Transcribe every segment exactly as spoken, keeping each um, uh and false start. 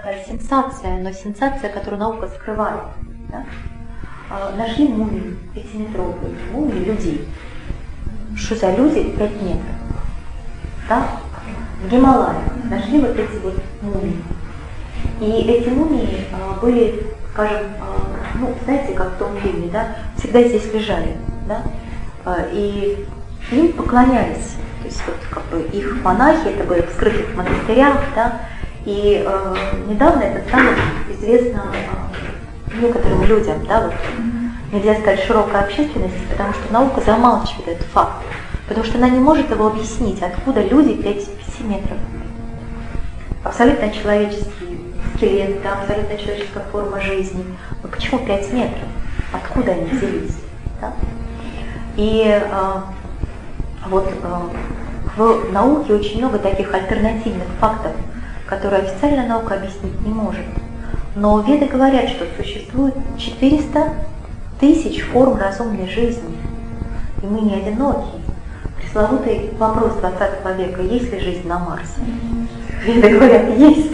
такая сенсация, но сенсация, которую наука скрывает. Да? Нашли мумии, пятиметровые мумии людей. Что за люди? Пять метров. Да? В Гималаях нашли вот эти вот мумии. И эти мумии а, были, скажем, а, ну, знаете, как в том фильме, да, всегда здесь лежали, да, а, и им поклонялись. То есть вот как бы их монахи, это были в скрытых монастырях, да, и а, недавно это стало известно а, некоторым людям, да, вот, нельзя сказать широкой общественности, потому что наука замалчивает этот факт, потому что она не может его объяснить, откуда люди пять метров. Абсолютно человеческий скелет, да, абсолютно человеческая форма жизни. Но почему пять метров? Откуда они взялись? Да? И а, вот а, в науке очень много таких альтернативных фактов, которые официальная наука объяснить не может. Но веды говорят, что существует четыреста тысяч форм разумной жизни, и мы не одиноки. Пресловутый вопрос двадцатого века: есть ли жизнь на Марсе? Веды говорят, есть.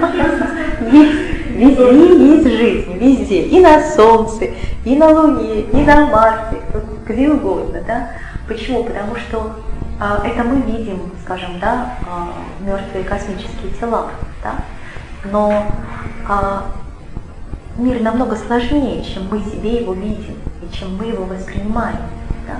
Есть. Везде есть жизнь, везде. И на Солнце, и на Луне, и на Марсе, где угодно. Да? Почему? Потому что а, это мы видим, скажем, да, а, мертвые космические тела. Да? Но а, мир намного сложнее, чем мы себе его видим, и чем мы его воспринимаем. Да?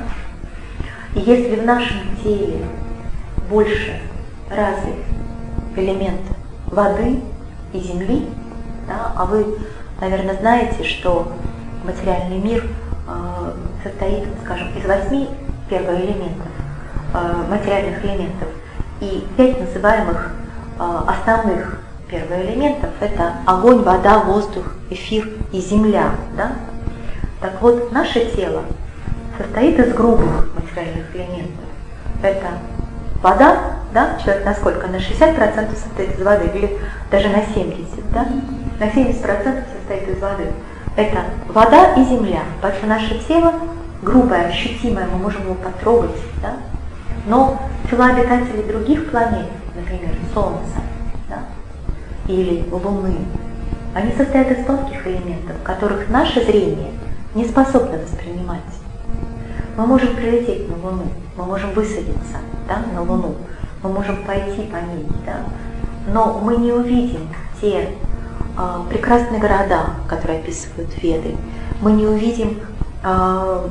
И если в нашем теле больше развит элемент воды и земли, да, а вы, наверное, знаете, что материальный мир э, состоит, скажем, из восьми первоэлементов, э, материальных элементов, и пять называемых э, основных первоэлементов – это огонь, вода, воздух, эфир и земля. Да? Так вот, наше тело состоит из грубых материальных элементов. Это вода, да, человек на сколько? На шестьдесят процентов состоит из воды, или даже на семьдесят процентов, да? На семьдесят процентов состоит из воды. Это вода и земля. Поэтому наше тело грубое, ощутимое, мы можем его потрогать, да? Но тела обитателей других планет, например, Солнца, да, или Луны, они состоят из тонких элементов, которых наше зрение не способно воспринимать. Мы можем прилететь на Луну, мы можем высадиться, да, на Луну, мы можем пойти по ней, да, но мы не увидим те э, прекрасные города, которые описывают Веды. Мы не увидим, э,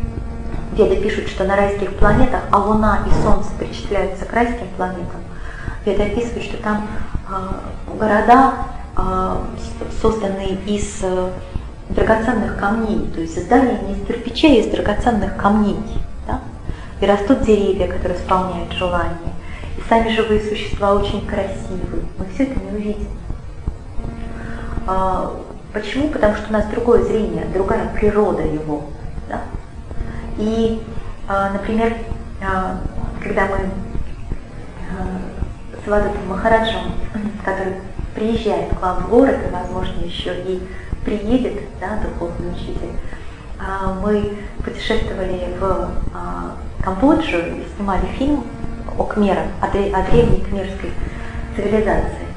Веды пишут, что на райских планетах, а Луна и Солнце причисляются к райским планетам. Веды описывают, что там э, города э, созданы из э, драгоценных камней, то есть здания не из кирпичей, а из драгоценных камней. Да? И растут деревья, которые исполняют желания. И сами живые существа очень красивые. Мы все это не увидим. А, почему? Потому что у нас другое зрение, другая природа его. Да? И, а, например, а, когда мы а, с Вадатом Махараджем, который приезжает к вам в город, и, возможно, еще и приедет, да, духовный учитель, мы путешествовали в Камбоджу и снимали фильм о Кхмерах, о древней кхмерской цивилизации.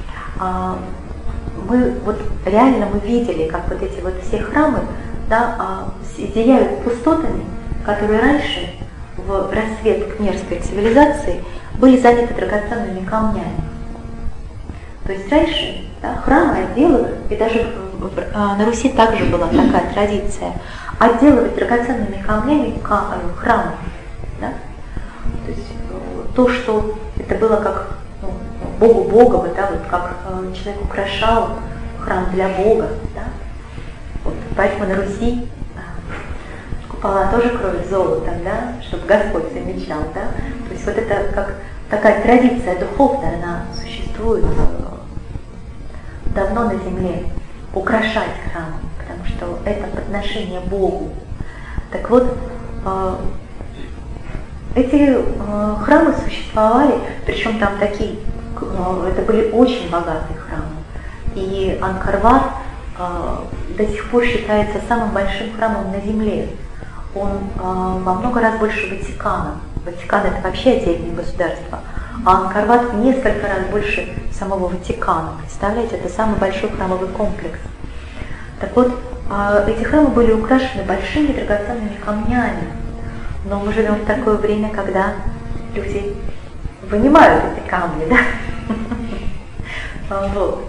Мы вот реально мы видели, как вот эти вот все храмы, да, зияют пустотами, которые раньше в рассвет кхмерской цивилизации были заняты драгоценными камнями. То есть раньше, да, храмы отделывают, и даже на Руси также была такая традиция, отделывать драгоценными камнями храмы. Да? То есть то, что это было как, ну, Богу Богово, да, вот как человек украшал храм для Бога. Да? Вот, поэтому на Руси купола тоже кроют золотом, да, чтобы Господь замечал. Да? То есть вот это как такая традиция духовная, она существует давно на земле, украшать храм, потому что это подношение Богу. Так вот, эти храмы существовали, причем там такие, это были очень богатые храмы. И Ангкор-Ват до сих пор считается самым большим храмом на земле. Он во много раз больше Ватикана. Ватикан — это вообще отдельное государство. А Ангкор-Ват в несколько раз больше самого Ватикана. Представляете, это самый большой храмовый комплекс. Так вот, эти храмы были украшены большими драгоценными камнями. Но мы живем в такое время, когда люди вынимают эти камни, да? Вот.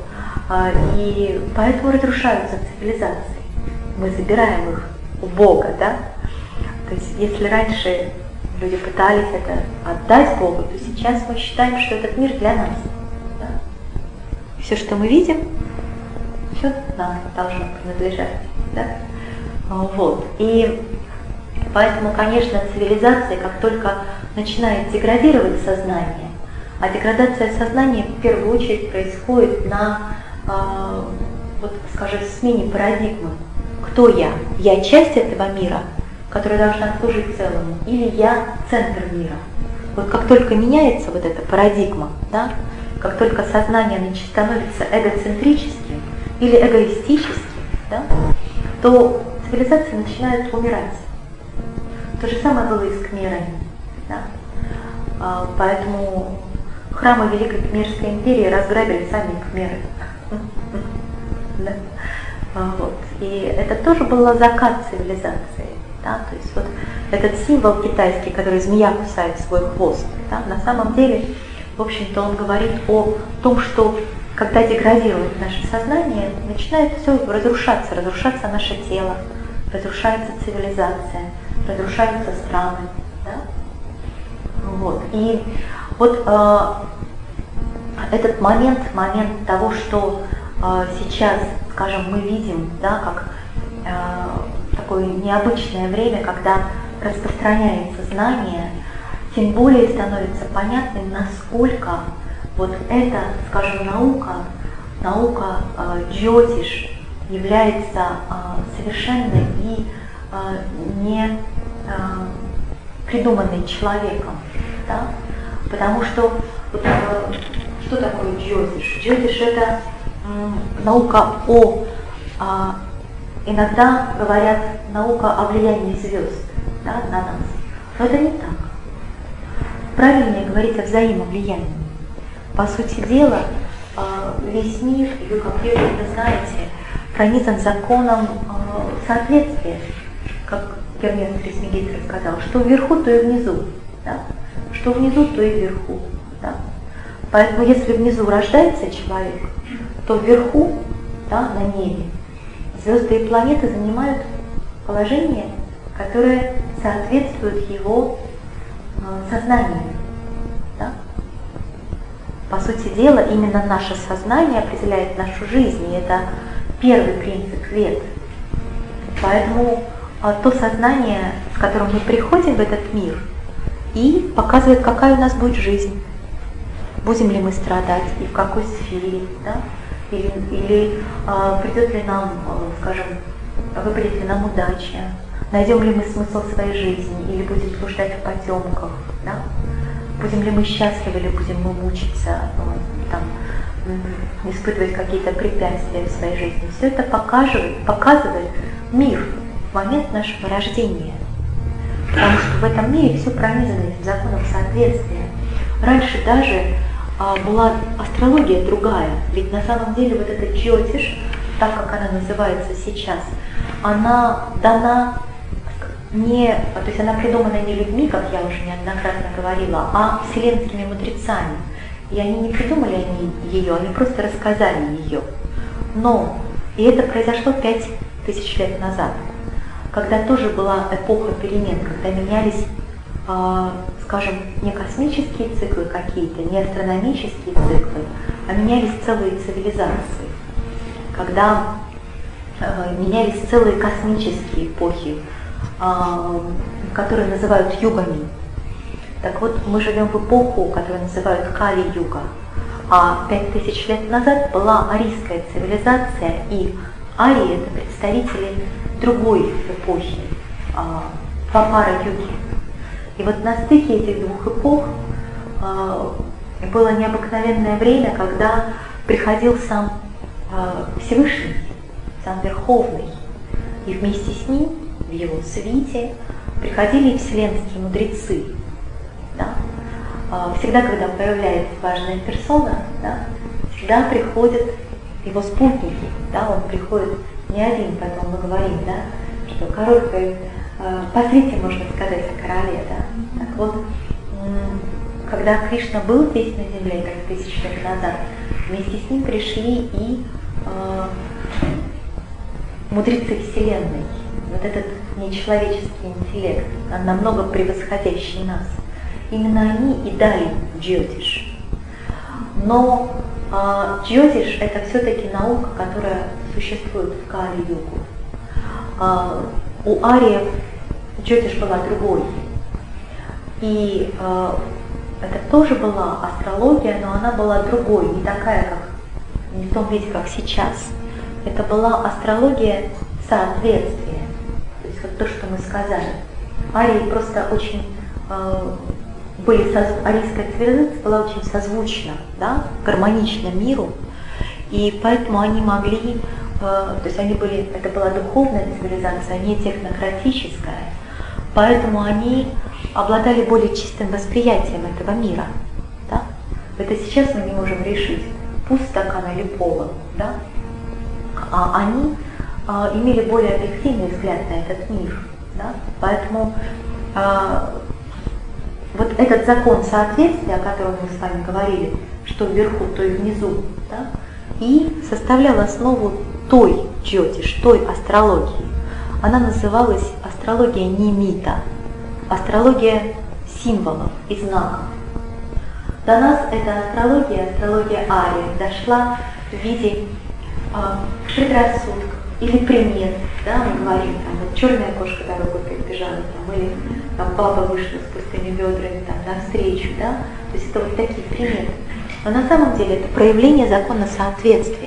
И поэтому разрушаются цивилизации. Мы забираем их у Бога, да? То есть, если раньше люди пытались это отдать Богу, то сейчас мы считаем, что этот мир для нас. Да? Все, что мы видим, все нам должно принадлежать. Да? Вот. И поэтому, конечно, цивилизация, как только начинает деградировать сознание, а деградация сознания в первую очередь происходит на, э, вот, скажем, смене парадигмы. Кто я? Я часть этого мира, которая должна служить целому, или я центр мира? Вот как только меняется вот эта парадигма, да, как только сознание значит, становится эгоцентрическим или эгоистическим, да, то цивилизации начинают умирать. То же самое было и с кхмерами. Да? А, поэтому храмы Великой Кхмерской империи разграбили сами кхмеры. Да? А, вот. И это тоже был закат цивилизации. Да? То есть вот этот символ китайский, который змея кусает свой хвост, да? На самом деле, в общем-то, он говорит о том, что когда деградирует наше сознание, начинает все разрушаться, разрушаться наше тело, разрушается цивилизация, разрушаются страны. Да? Вот. И вот э, этот момент, момент того, что э, сейчас, скажем, мы видим, да, как э, такое необычное время, когда распространяется знание, тем более становится понятным, насколько вот эта, скажем, наука, наука э, джьотиш является э, совершенной и э, не э, придуманной человеком, да? Потому что вот, э, что такое джьотиш? Джьотиш это э, наука о, э, иногда говорят наука о влиянии звезд, да, на нас, но это не так. Правильнее говорить о взаимовлиянии. По сути дела, весь мир, и вы как верно знаете, пронизан законом соответствия, как Гермес Трисмегистр сказал, что вверху, то и внизу, да? Что внизу, то и вверху. Да? Поэтому если внизу рождается человек, то вверху, да, на небе, звезды и планеты занимают положение, которое соответствует его сознанию. Да? По сути дела, именно наше сознание определяет нашу жизнь, и это первый принцип вед. Поэтому а, то сознание, с которым мы приходим в этот мир, и показывает, какая у нас будет жизнь. Будем ли мы страдать, и в какой сфере, да? или, или а, придет ли нам, скажем, выпадет ли нам удача, найдем ли мы смысл своей жизни, или будем блуждать в потемках, да? Будем ли мы счастливы, или будем мы мучиться, там, испытывать какие-то препятствия в своей жизни. Все это показывает, показывает мир в момент нашего рождения. Потому что в этом мире все пронизано этим законом соответствия. Раньше даже а, была астрология другая, ведь на самом деле вот эта джьотиш, так как она называется сейчас, она дана не, то есть она придумана не людьми, как я уже неоднократно говорила, а вселенскими мудрецами. И они не придумали они ее, они просто рассказали ее. Но, и это произошло пять тысяч лет назад, когда тоже была эпоха перемен, когда менялись, э, скажем, не космические циклы какие-то, не астрономические циклы, а менялись целые цивилизации, когда э, менялись целые космические эпохи, которые называют югами. Так вот, мы живем в эпоху, которую называют Кали-юга. А пять тысяч лет назад была арийская цивилизация, и арии — это представители другой эпохи, Двапара-юги. И вот на стыке этих двух эпох было необыкновенное время, когда приходил сам Всевышний, сам Верховный, и вместе с ним в его свите приходили вселенские мудрецы. Да? всегда, когда появляется важная персона, да, всегда приходят его спутники, да, он приходит не один, поэтому мы говорим, да, что короткое, по свете можно сказать о короле, да. Так вот, когда Кришна был здесь на земле, как тысячи лет назад, вместе с ним пришли и э, мудрецы Вселенной, вот этот нечеловеческий интеллект, намного превосходящий нас. Именно они и дали джьотиш. Но э, джьотиш — это все-таки наука, которая существует в Кали-югу. Э, у ариев джьотиш была другой. И э, это тоже была астрология, но она была другой, не такая, как не в том виде, как сейчас. Это была астрология соответствия. То есть вот то, что мы сказали. Арии просто очень э, были, соз... арийская цивилизация была очень созвучна, да, гармонична миру, и поэтому они могли, э, то есть они были, это была духовная цивилизация, не технократическая, поэтому они обладали более чистым восприятием этого мира. Да? Это сейчас мы не можем решить, пуст стакан или полон, да? А они а, имели более объективный взгляд на этот мир. Да? Поэтому а, вот этот закон соответствия, о котором мы с вами говорили, что вверху, то и внизу, да? И составлял основу той джьотиш, той астрологии. Она называлась астрология нимита. Астрология символов и знаков. До нас эта астрология, астрология ариев, дошла в виде э, предрассудков или примет. Да, мы говорим, там, вот черная кошка дорогу перебежала, там, или там, баба вышла с пустыми бедрами там, навстречу. Да? То есть это вот такие приметы. Но на самом деле это проявление закона соответствия.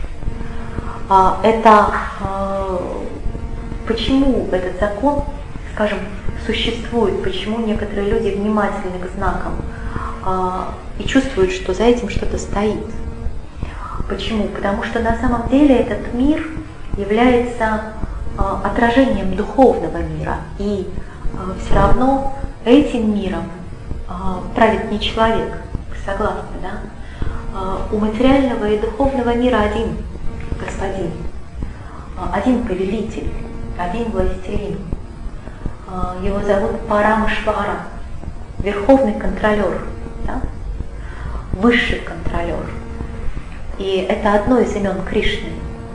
А, это а, почему этот закон, скажем, существует, почему некоторые люди внимательны к знакам а, и чувствуют, что за этим что-то стоит. Почему? Потому что на самом деле этот мир является а, отражением духовного мира, и а, все равно этим миром а, правит не человек, согласны, да? А, у материального и духовного мира один господин, а, один повелитель, один властелин. Его зовут Парамашвара, верховный контролер, да? Высший контролер. И это одно из имен Кришны.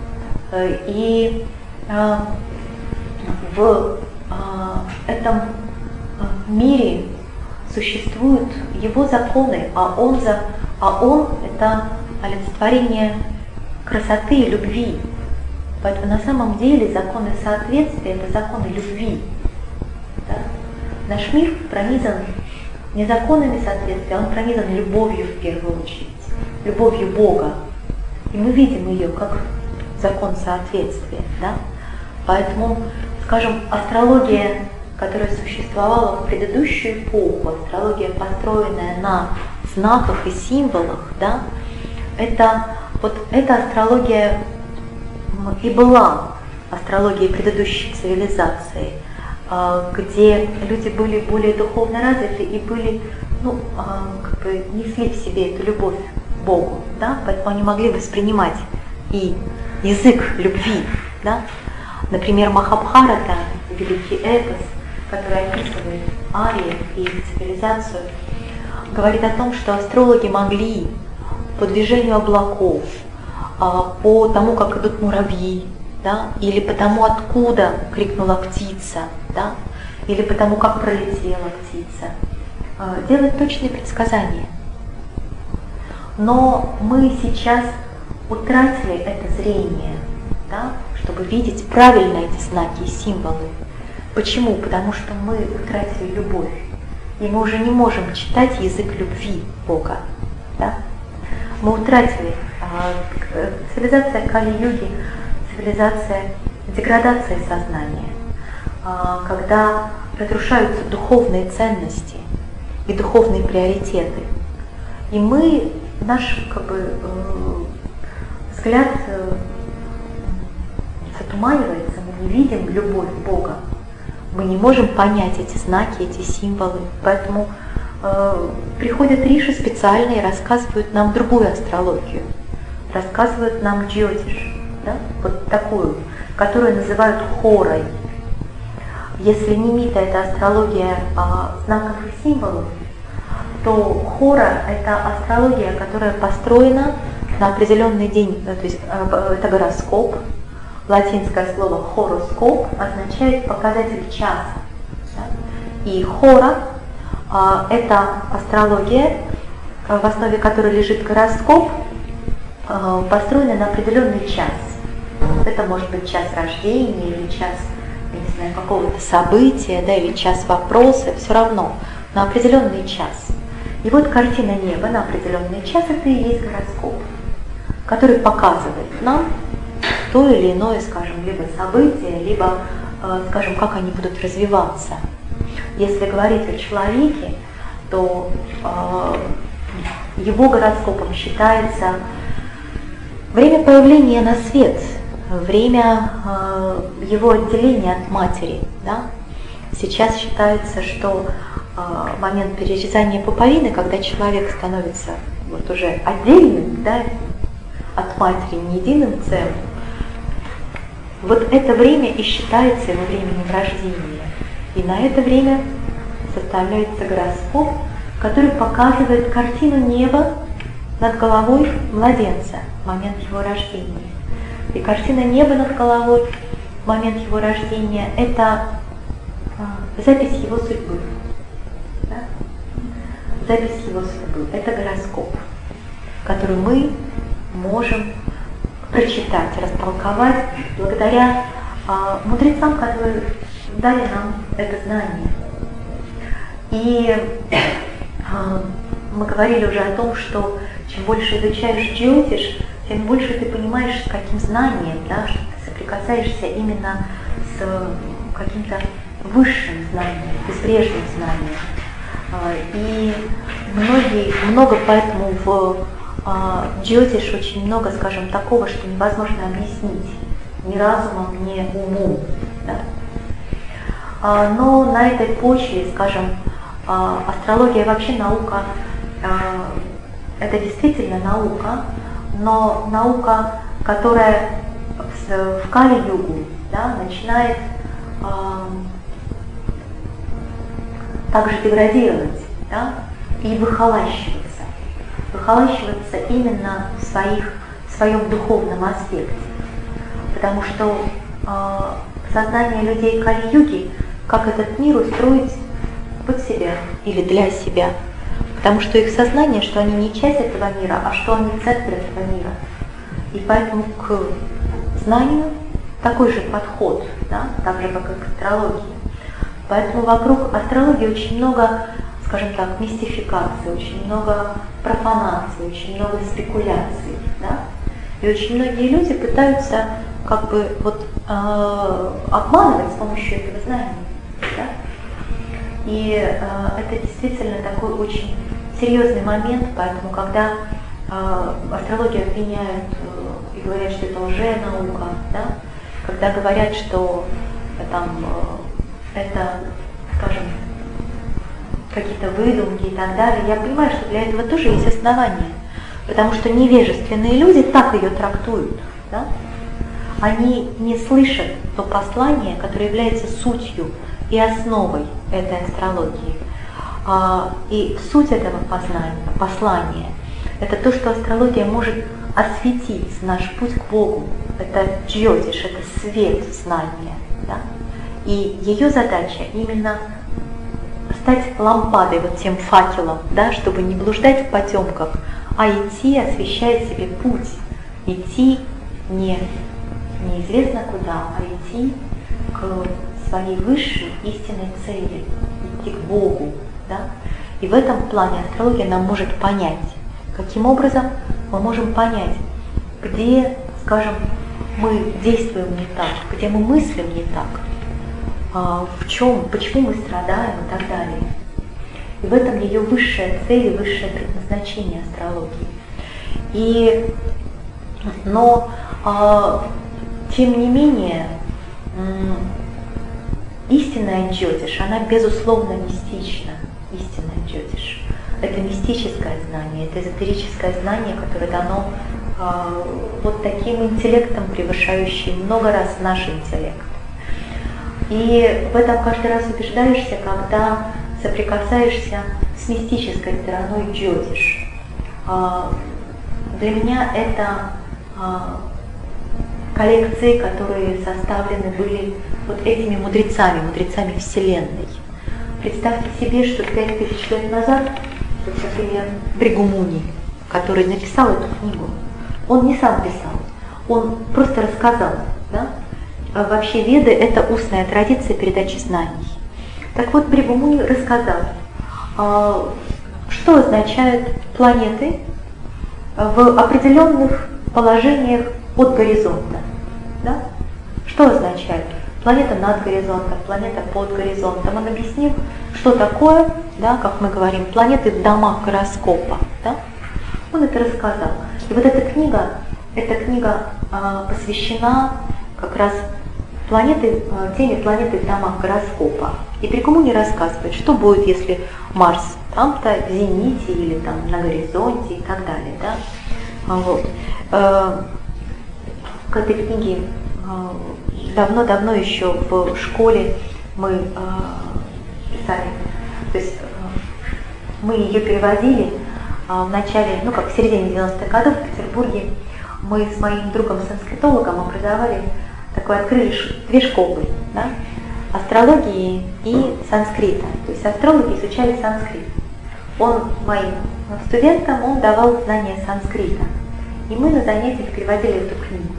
И э, в э, этом мире существуют его законы, а он, за, а он это олицетворение красоты и любви. Поэтому на самом деле законы соответствия — это законы любви. Да? Наш мир пронизан не законами соответствия, он пронизан любовью в первую очередь, любовью Бога. И мы видим ее как закон соответствия. Да? Поэтому, скажем, астрология, которая существовала в предыдущую эпоху, астрология, построенная на знаках и символах, да, это, вот эта астрология и была астрологией предыдущей цивилизации, где люди были более духовно развиты и были, ну, как бы несли в себе эту любовь к Богу, да, поэтому они могли воспринимать и язык любви, да. Например, Махабхарата, великий эпос, который описывает ариев и их цивилизацию, говорит о том, что астрологи могли по движению облаков, по тому, как идут муравьи, да, или по тому, откуда крикнула птица, да, или по тому, как пролетела птица, делать точные предсказания. Но мы сейчас утратили это зрение, да, чтобы видеть правильно эти знаки и символы. Почему? Потому что мы утратили любовь, и мы уже не можем читать язык любви Бога. Да? Мы утратили э, цивилизация Кали-юги, цивилизация деградации сознания, э, когда разрушаются духовные ценности и духовные приоритеты. И мы, наш как бы, э, взгляд э, затуманивается, мы не видим любовь Бога. Мы не можем понять эти знаки, эти символы. Поэтому приходят риши специально и рассказывают нам другую астрологию, рассказывают нам джьотиш, да, вот такую, которую называют хорой. Если нимита — это астрология а, знаков и символов, то хора — это астрология, которая построена на определенный день, то есть это гороскоп. Латинское слово хороскоп означает показатель часа. Да? И хора а, — это астрология, в основе которой лежит гороскоп, а, построенный на определенный час. Это может быть час рождения или час, я не знаю, какого-то события, да, или час вопроса, все равно, на определенный час. И вот картина неба на определенный час — это и есть гороскоп, который показывает нам то или иное, скажем, либо событие, либо, э, скажем, как они будут развиваться. Если говорить о человеке, то э, его гороскопом считается время появления на свет, время э, его отделения от матери. Да? Сейчас считается, что э, момент перерезания пуповины, когда человек становится вот уже отдельным, да, от матери, не единым целым, вот это время и считается его временем рождения. И на это время составляется гороскоп, который показывает картину неба над головой младенца в момент его рождения. И картина неба над головой в момент его рождения — это а, запись его судьбы. Да? Запись его судьбы — это гороскоп, который мы можем прочитать, растолковать благодаря а, мудрецам, которые дали нам это знание. И а, мы говорили уже о том, что чем больше изучаешь джьотиш, тем больше ты понимаешь, с каким знанием, да, что ты соприкасаешься именно с каким-то высшим знанием, безбрежным знанием. А, и многие, много поэтому в джьотиш очень много, скажем, такого, что невозможно объяснить ни разумом, ни умом. Да? А, но на этой почве, скажем, а, астрология вообще наука, а, это действительно наука, но наука, которая в, в Кали-югу, да, начинает а, также деградировать, да, и выхолащиваться. выхолащиваться именно в, своих, в своем духовном аспекте. Потому что э, сознание людей Кали-юги, как этот мир устроить под себя или для себя. Потому что их сознание, что они не часть этого мира, а что они центр этого мира. И поэтому к знанию такой же подход, да, так же, как и к астрологии. Поэтому вокруг астрологии очень много, скажем так, мистификации, очень много профанации, очень много спекуляций, да? И очень многие люди пытаются как бы вот э, обманывать с помощью этого знания, да? И э, это действительно такой очень серьезный момент, поэтому когда э, астрологию обвиняют э, и говорят, что это лженаука, да? Когда говорят, что э, там э, это, скажем, какие-то выдумки и так далее, я понимаю, что для этого тоже есть основания, потому что невежественные люди так ее трактуют, да? Они не слышат то послание, которое является сутью и основой этой астрологии. И суть этого познания, послания – это то, что астрология может осветить наш путь к Богу. Это джьотиш, это свет знания, да? И ее задача именно стать лампадой, вот тем факелом, да, чтобы не блуждать в потемках, а идти, освещая себе путь, идти не неизвестно куда, а идти к своей высшей истинной цели, идти к Богу. Да? И в этом плане астрология нам может понять, каким образом мы можем понять, где, скажем, мы действуем не так, где мы мыслим не так, в чем, почему мы страдаем и так далее. И в этом ее высшая цель и высшее предназначение астрологии. И, но, а, тем не менее, истинная джьотиш, она безусловно мистична. истинное джотиш. Это мистическое знание, это эзотерическое знание, которое дано э, вот таким интеллектом, превышающим много раз наш интеллект. И в этом каждый раз убеждаешься, когда соприкасаешься с мистической стороной джотиш. Э, для меня это э, коллекции, которые составлены были вот этими мудрецами, мудрецами Вселенной. Представьте себе, что пять тысяч лет назад, вот, например, Бригу Муни, который написал эту книгу, он не сам писал, он просто рассказал. Да? Вообще веды – это устная традиция передачи знаний. Так вот, Бригу Муни рассказал, что означают планеты в определенных положениях от горизонта. Да? Что означает? Планета над горизонтом, планета под горизонтом. Он объяснил, что такое, да, как мы говорим, планеты в домах гороскопа. Да? Он это рассказал. И вот эта книга, эта книга а, посвящена как раз планеты, а, теме планеты в домах гороскопа. И Бригу Муни рассказывает, что будет, если Марс там-то в зените или там на горизонте и так далее. Да? Вот. А, к этой книге давно-давно еще в школе мы э, писали, то есть э, мы ее переводили э, в начале, ну как в середине девяностых годов в Петербурге. Мы с моим другом-санскритологом образовали, такой открыли две школы, да, астрологии и санскрита. То есть астрологи изучали санскрит. Он моим студентам, он давал знания санскрита. И мы на занятиях переводили эту книгу.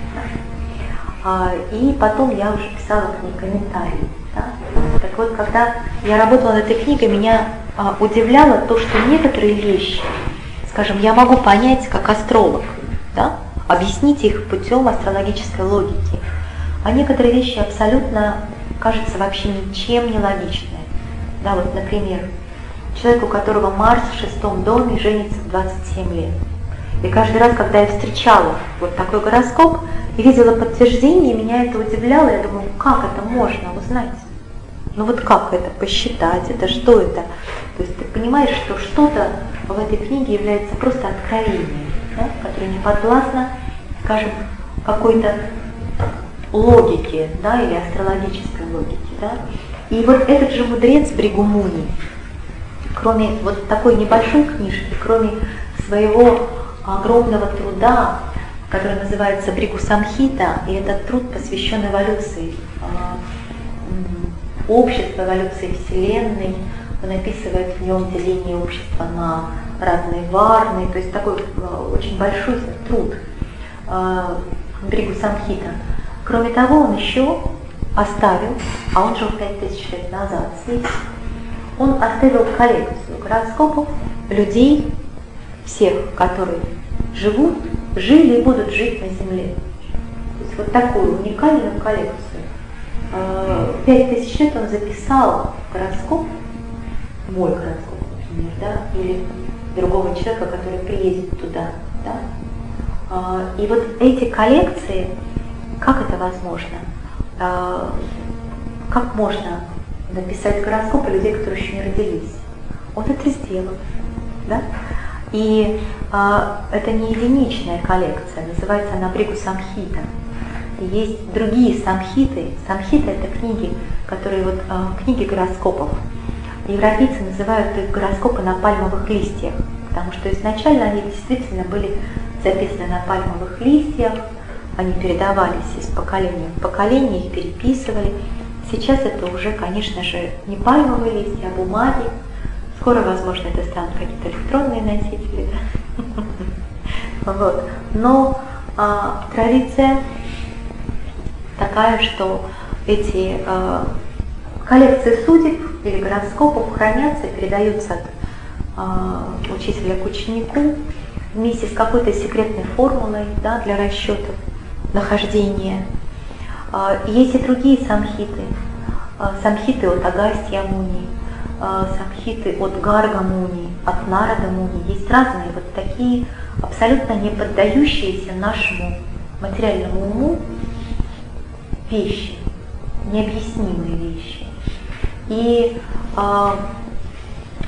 И потом я уже писала к ней комментарии. Да? Так вот, когда я работала над этой книгой, меня а, удивляло то, что некоторые вещи, скажем, я могу понять как астролог, да? Объяснить их путем астрологической логики, а некоторые вещи абсолютно, кажется, вообще ничем не логичные. Да, вот, например, человек, у которого Марс в шестом доме, женится в двадцать семь лет. И каждый раз, когда я встречала вот такой гороскоп и видела подтверждение, меня это удивляло. Я думаю, как это можно узнать? Ну вот как это посчитать? Это что это? То есть ты понимаешь, что что-то в этой книге является просто откровением, да, которое не подвластно, скажем, какой-то логике, да, или астрологической логике. Да? И вот этот же мудрец Бригу Муни, кроме вот такой небольшой книжки, кроме своего огромного труда, который называется Бригу Самхита, и этот труд посвящен эволюции э, общества, эволюции Вселенной. Он описывает в нем деление общества на разные варны, то есть такой э, очень большой труд э, Бригу Самхита. Кроме того, он еще оставил, а он жил пять тысяч лет назад здесь, он оставил коллекцию гороскопов людей, всех, которые живут, жили и будут жить на Земле. То есть вот такую уникальную коллекцию. Пять тысяч лет он записал гороскоп, мой гороскоп, например, да, или другого человека, который приедет туда. Да. И вот эти коллекции, как это возможно? Как можно написать гороскоп о людей, которые еще не родились? Он это сделал. Да? И а, это не единичная коллекция, называется она Бригу Самхита. И есть другие самхиты. Самхиты — это книги, которые вот а, книги гороскопов. Европейцы называют их гороскопы на пальмовых листьях, потому что изначально они действительно были записаны на пальмовых листьях, они передавались из поколения в поколение, их переписывали. Сейчас это уже, конечно же, не пальмовые листья, а бумаги. Скоро, возможно, это станут какие-то электронные носители. Да? Вот. Но а, традиция такая, что эти а, коллекции судеб или гороскопов хранятся, передаются от а, учителя к ученику вместе с какой-то секретной формулой, да, для расчетов нахождения. А, есть и другие самхиты. А, самхиты от Агастья Муни, самхиты от Гарга Муни, от Нарада Муни. Есть разные вот такие абсолютно не поддающиеся нашему материальному уму вещи, необъяснимые вещи. И а,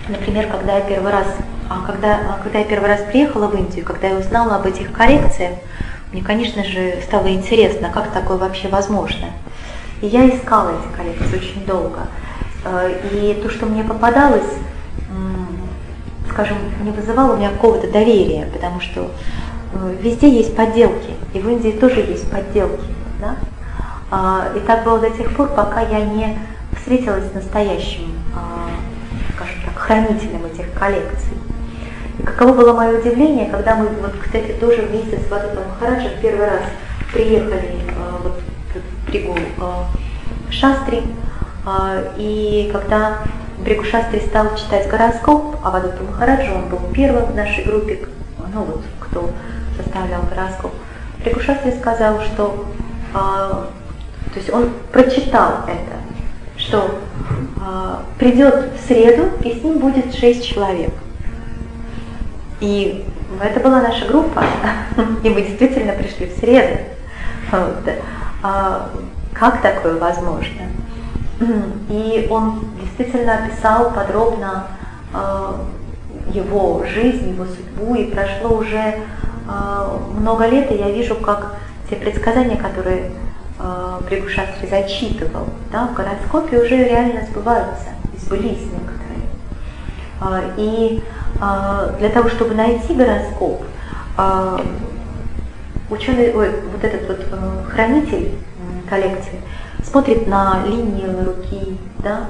Например, когда я первый раз, а когда, когда я первый раз приехала в Индию, когда я узнала об этих коллекциях, мне, конечно же, стало интересно, как такое вообще возможно. И я искала эти коллекции очень долго. И то, что мне попадалось, скажем, не вызывало у меня какого-то доверия, потому что везде есть подделки, и в Индии тоже есть подделки. Да? И так было до тех пор, пока я не встретилась с настоящим, скажем так, хранителем этих коллекций. И каково было мое удивление, когда мы, вот, кстати, тоже вместе с Вадутом Махараджем первый раз приехали вот, в Бригу Шастри, и когда Бригу Шастри стал читать гороскоп, а Вадуту Махараджу, он был первым в нашей группе, ну вот, кто составлял гороскоп, Бригу Шастри сказал, что, то есть он прочитал это, что придет в среду, и с ним будет шесть человек. И это была наша группа, и мы действительно пришли в среду. Вот. А как такое возможно? И он действительно описал подробно а, его жизнь, его судьбу, и прошло уже а, много лет, и я вижу, как те предсказания, которые а, Бригу Шастри зачитывал, да, в гороскопе уже реально сбываются, сбылись некоторые. А, и для того, чтобы найти гороскоп, ученый, ой, вот этот вот хранитель коллекции смотрит на линию руки, да,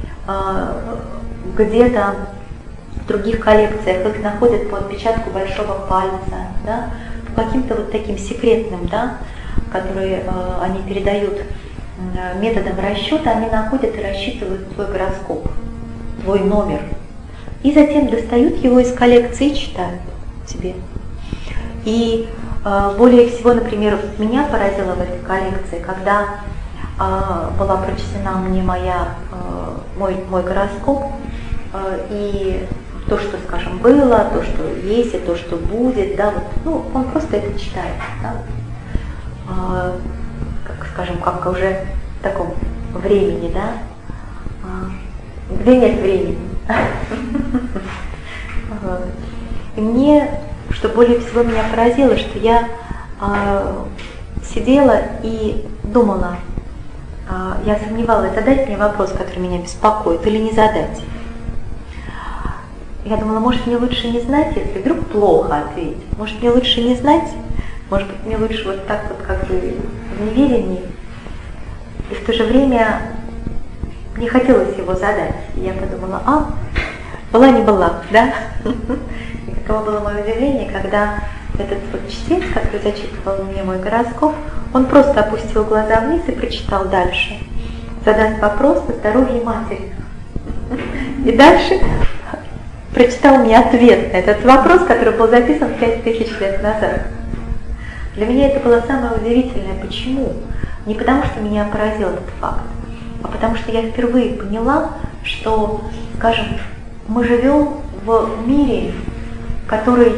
где-то в других коллекциях их находят по отпечатку большого пальца, да, по каким-то вот таким секретным, да, которые они передают методом расчета, они находят и рассчитывают твой гороскоп, твой номер. И затем достают его из коллекции и читают тебе. И э, более всего, например, меня поразило в этой коллекции, когда э, была прочтена мне моя, э, мой, мой гороскоп, э, и то, что, скажем, было, то, что есть, и то, что будет, да, вот, ну, он просто это читает, да, э, как, скажем, как уже в таком времени, да, э, где нет времени. И мне, что более всего меня поразило, что я э, сидела и думала, э, я сомневалась, задать мне вопрос, который меня беспокоит, или не задать. Я думала, может, мне лучше не знать, если вдруг плохо ответить. Может, мне лучше не знать, может быть, мне лучше вот так вот как бы в неверии. И в то же время не хотелось его задать. И я подумала, а, была не была, да? И каково было мое удивление, когда этот вот чтец, который зачитывал мне мой гороскоп, он просто опустил глаза вниз и прочитал дальше. Задаст вопрос на здоровье матери. И дальше прочитал мне ответ на этот вопрос, который был записан пять тысяч лет назад. Для меня это было самое удивительное. Почему? Не потому, что меня поразил этот факт, а потому что я впервые поняла, что, скажем, мы живем в мире, который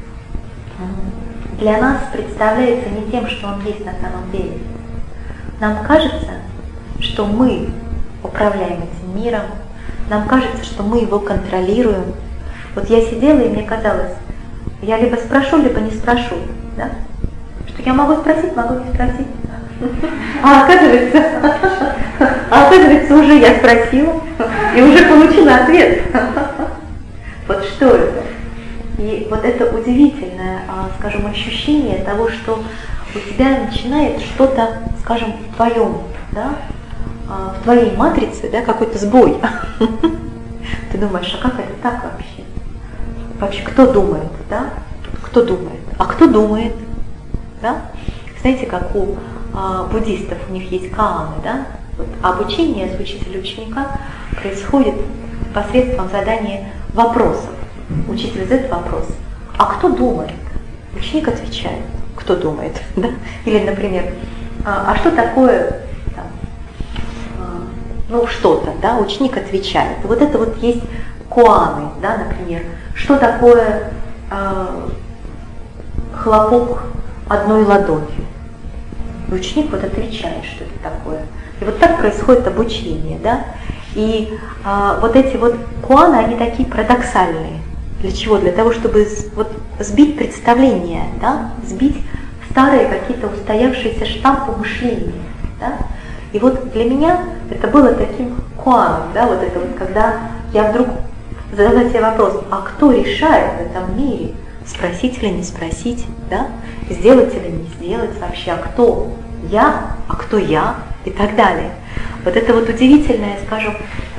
для нас представляется не тем, что он есть на самом деле. Нам кажется, что мы управляем этим миром, нам кажется, что мы его контролируем. Вот я сидела, и мне казалось, я либо спрошу, либо не спрошу, да? Что я могу спросить, могу не спросить. А оказывается, а оказывается, уже я спросила и уже получила ответ. Вот что это? И вот это удивительное, скажем, ощущение того, что у тебя начинает что-то, скажем, в твоем, да, в твоей матрице, да, какой-то сбой. Ты думаешь, а как это так вообще? Вообще, кто думает, да? Кто думает? А кто думает? Да? Знаете, как у а, буддистов, у них есть кааны, да? Вот, обучение с учителя ученика происходит посредством задания вопросов. Учитель задает вопрос, а кто думает? Ученик отвечает, кто думает, да? Или, например, а, а что такое, там, а, ну, что-то, да? Ученик отвечает. Вот это вот есть куаны, да, например. Что такое а, хлопок одной ладонью? И ученик вот отвечает, что это такое. И вот так происходит обучение, да? И а, вот эти вот куаны, они такие парадоксальные. Для чего? Для того, чтобы вот, сбить представление, да? Сбить старые какие-то устоявшиеся штампы мышления. Да? И вот для меня это было таким куаном, да? Вот это вот, когда я вдруг задала себе вопрос, а кто решает в этом мире, спросить или не спросить, да? Сделать или не сделать вообще, а кто я, а кто я и так далее. Вот это вот удивительное, скажем,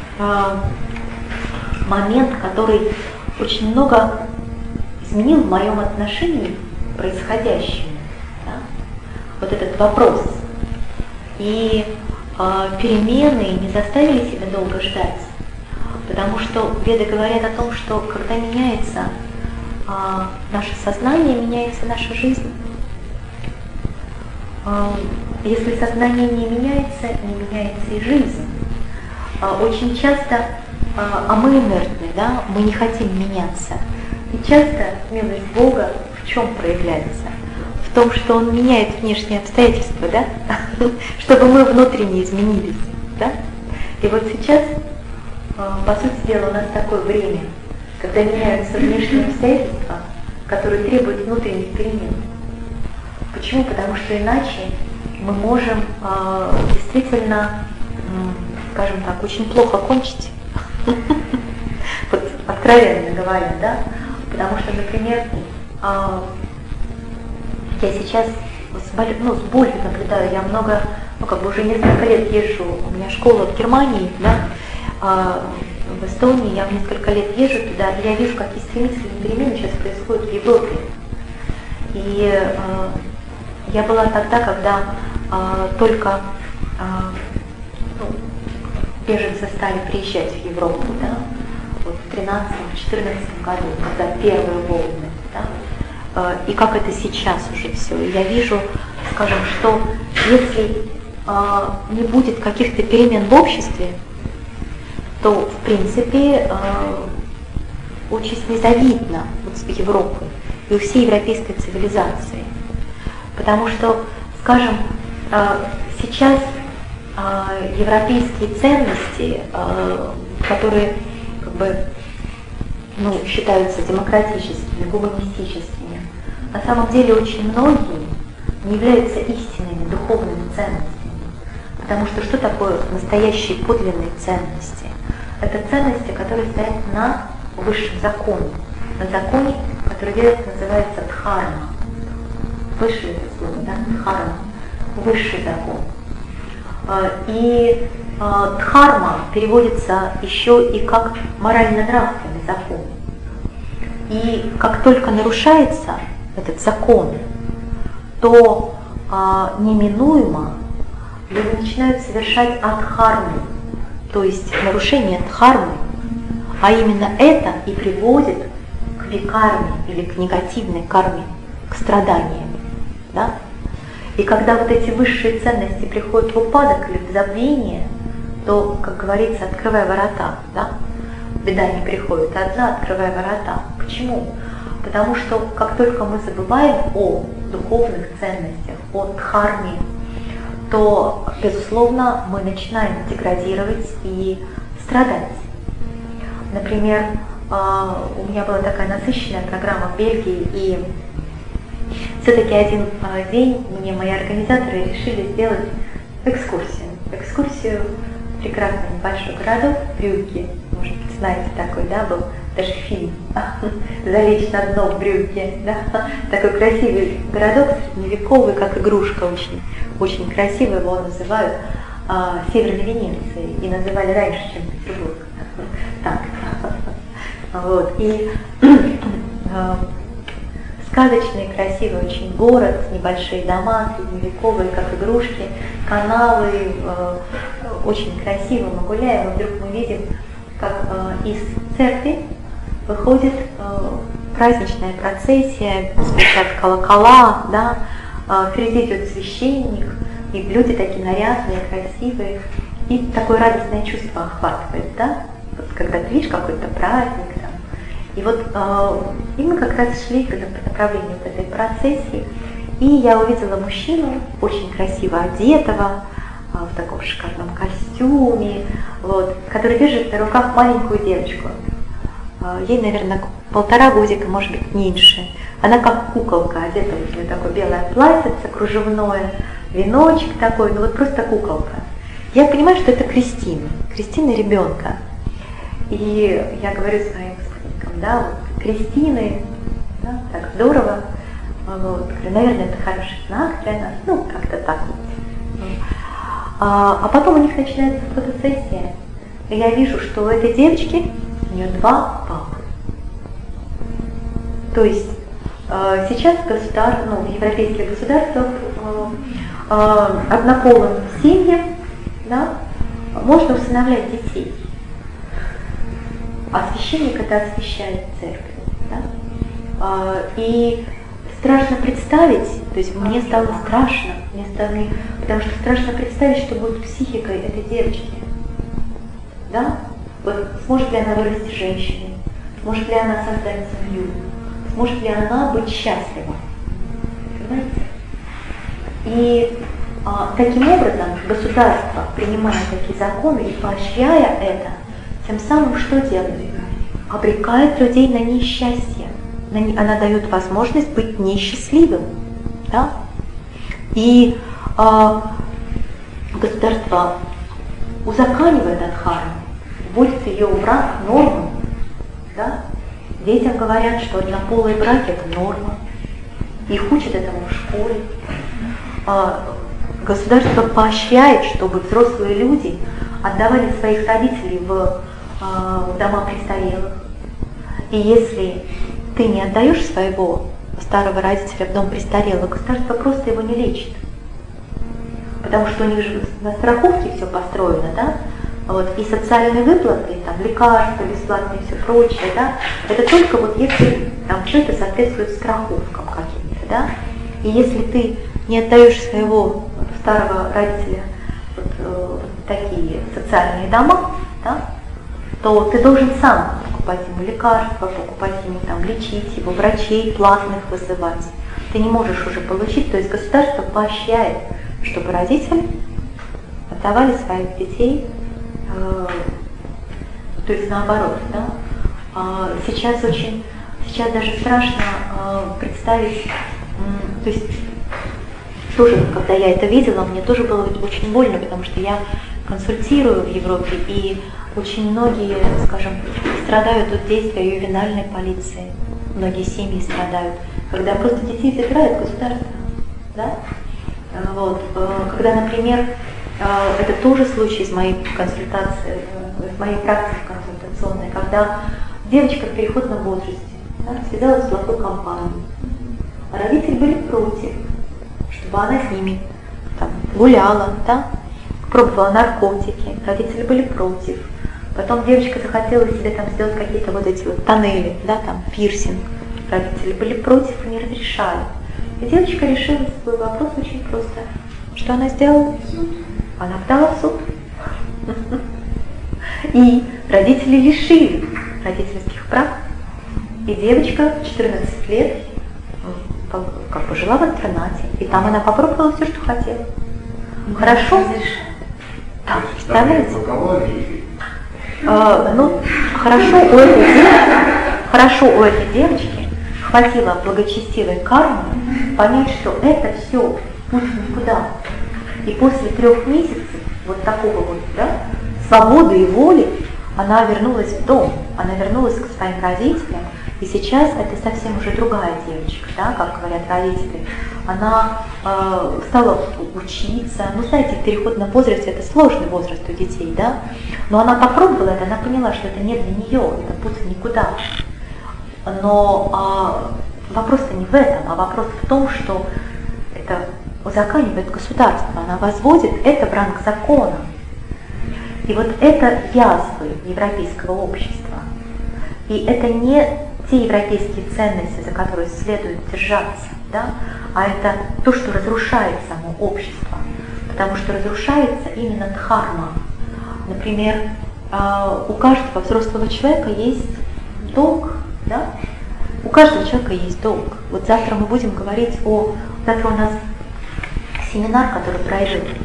момент, который очень много изменил в моем отношении к происходящему. Да? Вот этот вопрос. И э, перемены не заставили себя долго ждать, потому что веды говорят о том, что когда меняется э, наше сознание, меняется наша жизнь. Э, если сознание не меняется, не меняется и жизнь. Э, очень часто а мы инертны, да, мы не хотим меняться. И часто милость Бога в чем проявляется? В том, что Он меняет внешние обстоятельства, да, чтобы мы внутренне изменились, да. И вот сейчас, по сути дела, у нас такое время, когда меняются внешние обстоятельства, которые требуют внутренних перемен. Почему? Потому что иначе мы можем действительно, скажем так, очень плохо кончить. Вот откровенно говоря, да, потому что, например, я сейчас с, боль, ну, с болью наблюдаю, я много, ну как бы уже несколько лет езжу, у меня школа в Германии, да, в Эстонии, я несколько лет езжу туда, и я вижу, какие стремительные перемены сейчас происходят в Европе. И э, я была тогда, когда э, только э, беженцы стали приезжать в Европу, да, вот в тринадцатом-четырнадцатом году, когда первые волны, да, и как это сейчас уже все. И я вижу, скажем, что если а, не будет каких-то перемен в обществе, то, в принципе, а, очень незавидно вот с Европы и у всей европейской цивилизации. Потому что, скажем, а, сейчас европейские ценности, которые как бы, ну, считаются демократическими, гуманистическими, на самом деле очень многие не являются истинными духовными ценностями. Потому что что такое настоящие подлинные ценности? Это ценности, которые стоят на высшем законе, на законе, который в ведах называется дхарма. Слышали это слово, да? Дхарма. Высший закон. И э, дхарма переводится еще и как морально-нравственный закон. И как только нарушается этот закон, то э, неминуемо люди начинают совершать адхарму, то есть нарушение дхармы, а именно это и приводит к викарме или к негативной карме, к страданиям. Да? И когда вот эти высшие ценности приходят в упадок или в забвение, то, как говорится, открывай ворота, да? Беда не приходит одна, открывай ворота. Почему? Потому что как только мы забываем о духовных ценностях, о дхарме, то, безусловно, мы начинаем деградировать и страдать. Например, у меня была такая насыщенная программа в Бельгии, и все-таки один день мне мои организаторы решили сделать экскурсию. Экскурсию в прекрасный небольшой городок Брюгге. Может быть, знаете, такой, да, был даже фильм «Залечь на дно в Брюгге». Да? Такой красивый городок, средневековый, как игрушка, очень, очень красивый, его называют а, Северной Венецией. И называли раньше, чем Петербург. Так. Вот. И сказочный, красивый очень город, небольшие дома, средневековые, как игрушки, каналы, э, очень красиво мы гуляем, и вдруг мы видим, как э, из церкви выходит э, праздничная процессия, звучат колокола, да, э, впереди идет священник, и люди такие нарядные, красивые, и такое радостное чувство охватывает, да, вот когда ты видишь какой-то праздник, там. И вот э, и мы как раз шли по направлению вот этой процессии, и я увидела мужчину, очень красиво одетого, э, в таком шикарном костюме, вот, который держит на руках маленькую девочку. Ей, наверное, полтора годика, может быть, меньше. Она как куколка, одета в нее такое белое платьице кружевное, веночек такой, ну вот просто куколка. Я понимаю, что это Кристина, Кристина ребенка. И я говорю своим спутникам, да, вот, Кристины, да, так здорово, вот, наверное, это хороший знак для нас, ну, как-то так вот. А, а потом у них начинается фотосессия, и я вижу, что у этой девочки у нее два папы. То есть э, сейчас государ, ну, в европейских государствах э, э, однополым семьям, да, можно усыновлять детей, а священник это освящает церковь. Да? Э, и страшно представить, то есть мне стало страшно, мне стало, потому что страшно представить, что будет психикой этой девочки. Да? Вот сможет ли она вырасти женщиной, сможет ли она создать семью, сможет ли она быть счастлива. Понимаете? И а, таким образом государство, принимая такие законы и поощряя это, тем самым что делает? Обрекает людей на несчастье. Она дает возможность быть несчастливым. Да? И а, государство узаконивает дхарму, вводит ее в ранг нормы. Да? Детям говорят, что однополые браки это норма. Их учат этому в школе. А, государство поощряет, чтобы взрослые люди отдавали своих родителей в, а, в дома престарелых. И если ты не отдаешь своего старого родителя в дом престарелых, государство просто его не лечит. Потому что у них же на страховке все построено, да? Вот, и социальные выплаты, и, там, лекарства бесплатные и все прочее, да? Это только вот если там все это соответствует страховкам каким-то, да? И если ты не отдаешь своего старого родителя вот, э, вот такие социальные дома, да, то ты должен сам покупать ему лекарства, покупать ему там, лечить его, врачей платных вызывать. Ты не можешь уже получить, то есть государство поощряет, чтобы родители отдавали своих детей, э, то есть наоборот, да. А сейчас очень, сейчас даже страшно э, представить, э, то есть тоже, когда я это видела, мне тоже было очень больно, потому что я консультирую в Европе, и очень многие, скажем, страдают от действия ювенальной полиции. Многие семьи страдают, когда просто детей забирает государство. Да? Вот. Когда, например, это тоже случай из моей консультации, из моей практики консультационной, когда девочка в переходном возрасте, да, связалась с плохой компанией, а родители были против, чтобы она с ними там, гуляла, да, пробовала наркотики, родители были против. Потом девочка захотела себе там сделать какие-то вот эти вот тоннели, да, там пирсинг. Родители были против и не разрешали. И девочка решила свой вопрос очень просто. Что она сделала? Она подала в суд. И родители лишили родительских прав. И девочка в четырнадцать лет как бы жила в интернате. И там она попробовала все, что хотела. Хорошо? Да, представляете? Uh, ну, хорошо у этой девочки, хорошо у этой девочки хватило благочестивой кармы понять, что это все путь никуда. И после трех месяцев вот такого вот, да, свободы и воли она вернулась в дом, она вернулась к своим родителям, и сейчас это совсем уже другая девочка, да, как говорят родители. Она э, стала учиться, ну знаете, в переходном возрасте это сложный возраст у детей, да, но она попробовала это, она поняла, что это не для нее, это путь никуда. Но э, вопрос-то не в этом, а вопрос в том, что это узаконивает государство, она возводит это в ранг закона. И вот это язвы европейского общества. И это не те европейские ценности, за которые следует держаться, да, а это то, что разрушает само общество, потому что разрушается именно дхарма. Например, у каждого взрослого человека есть долг, да? У каждого человека есть долг. Вот завтра мы будем говорить о... Завтра у нас семинар, который пройдет,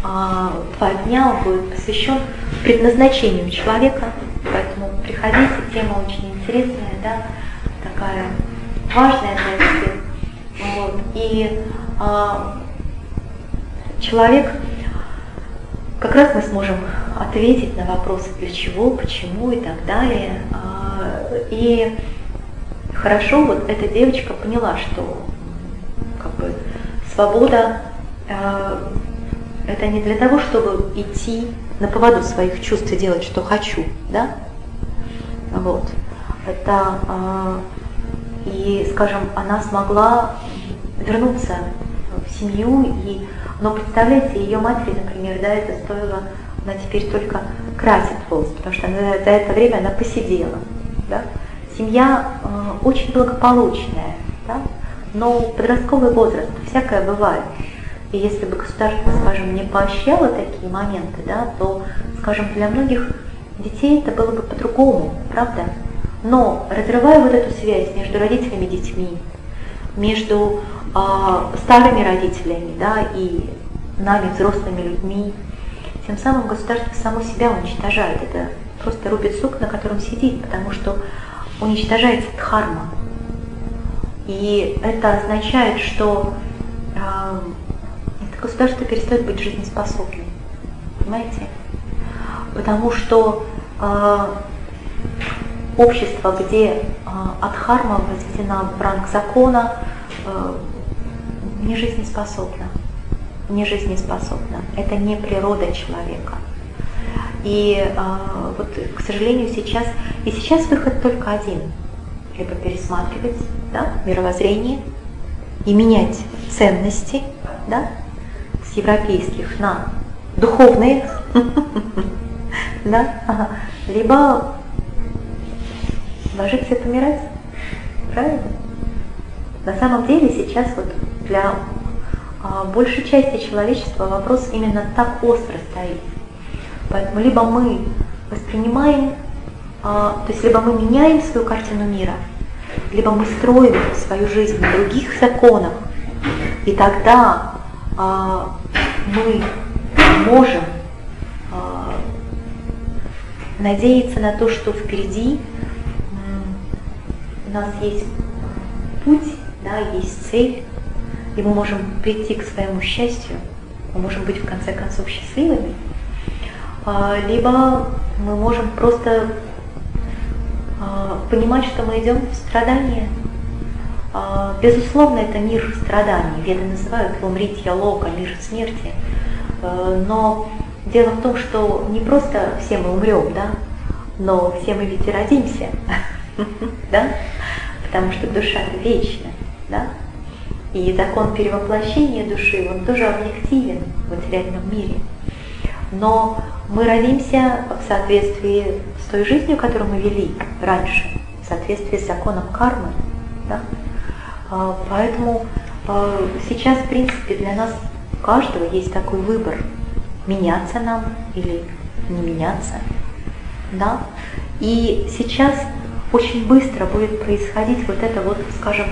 два дня он будет посвящен предназначению человека, поэтому приходите, тема очень интересная, да, такая важная для всех. Вот. И а, человек, как раз мы сможем ответить на вопросы для чего, почему и так далее. А, и хорошо, вот эта девочка поняла, что как бы свобода а, это не для того, чтобы идти на поводу своих чувств и делать, что хочу, да? Вот. Это а, и, скажем, она смогла вернуться в семью, и, но представляете, ее матери, например, да, это стоило, она теперь только красит волосы, потому что она, за это время она посидела, да? Семья э, очень благополучная, да? Но подростковый возраст, всякое бывает. И если бы государство, скажем, не поощряло такие моменты, да, то, скажем, для многих детей это было бы по-другому, правда? Но разрывая вот эту связь между родителями и детьми, между э, старыми родителями, да, и нами, взрослыми людьми, тем самым государство само себя уничтожает. Это просто рубит сук, на котором сидит, потому что уничтожается дхарма. И это означает, что э, это государство перестает быть жизнеспособным. Понимаете? Потому что э, общество, где э, адхарма возведена в ранг закона, э, не жизнеспособно. Не жизнеспособно. Это не природа человека. И э, вот, к сожалению, сейчас, и сейчас выход только один. Либо пересматривать, да, мировоззрение и менять ценности, да, с европейских на духовные, да, либо ложиться и помирать. Правильно? На самом деле сейчас вот для а, большей части человечества вопрос именно так остро стоит. Поэтому либо мы воспринимаем, а, то есть либо мы меняем свою картину мира, либо мы строим свою жизнь на других законах, и тогда а, мы можем а, надеяться на то, что впереди у нас есть путь, да, есть цель, и мы можем прийти к своему счастью, мы можем быть в конце концов счастливыми, а, либо мы можем просто а, понимать, что мы идем в страдания. А, безусловно, это мир страданий. Веды называют его мритья лока, мир смерти. А, но дело в том, что не просто все мы умрем, да, но все мы ведь и родимся, да, потому что душа-то вечна, да, и закон перевоплощения души, он тоже объективен в материальном мире. Но мы родимся в соответствии с той жизнью, которую мы вели раньше, в соответствии с законом кармы. Да? Поэтому сейчас, в принципе, для нас у каждого есть такой выбор, меняться нам или не меняться. Да? И сейчас очень быстро будет происходить вот это вот, скажем,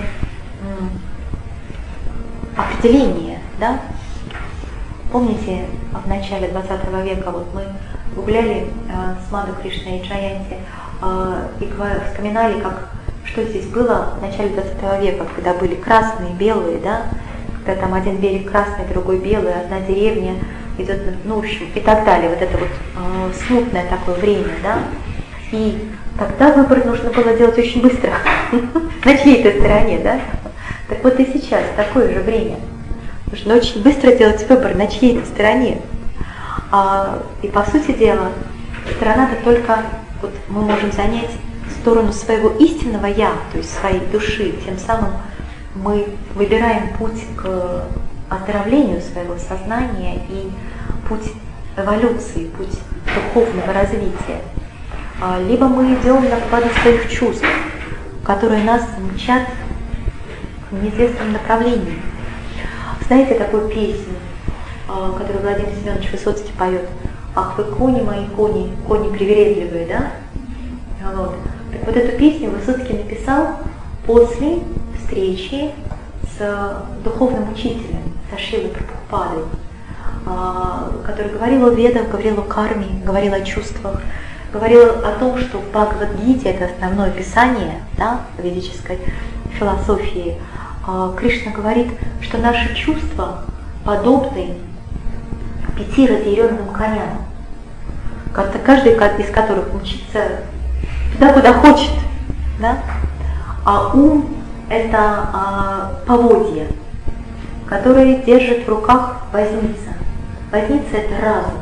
определение, да? Помните, в начале двадцатого века вот мы гуляли э, с Мадху Кришной и Джаянти э, и вспоминали, как, что здесь было в начале двадцатого века, когда были красные, белые, да, когда там один берег красный, другой белый, одна деревня идет, ну, в общем, и так далее, вот это вот э, смутное такое время, да, и тогда выбор нужно было делать очень быстро, на чьей-то стороне, да, так вот и сейчас такое же время. Нужно очень быстро делать выбор на чьей-то стороне. А, и по сути дела, сторона-то только, вот мы можем занять сторону своего истинного «я», то есть своей души. Тем самым мы выбираем путь к оздоровлению своего сознания и путь эволюции, путь духовного развития. А, либо мы идем на поводу своих чувств, которые нас мчат в неизвестном направлении. Знаете такую песню, которую Владимир Семенович Высоцкий поет? «Ах вы кони мои, кони, кони привередливые», да? Вот. Так вот эту песню Высоцкий написал после встречи с духовным учителем, со Шрилой Прабхупадой. который говорил о ведах, говорил о карме, говорил о чувствах, говорил о том, что в Бхагавад-гите, это основное писание, да, ведической философии, Кришна говорит, что наши чувства подобны пяти разъяренным коням, каждый из которых мчится туда, куда хочет, да? А ум – это а, поводья, которые держит в руках возница. Возница – это разум,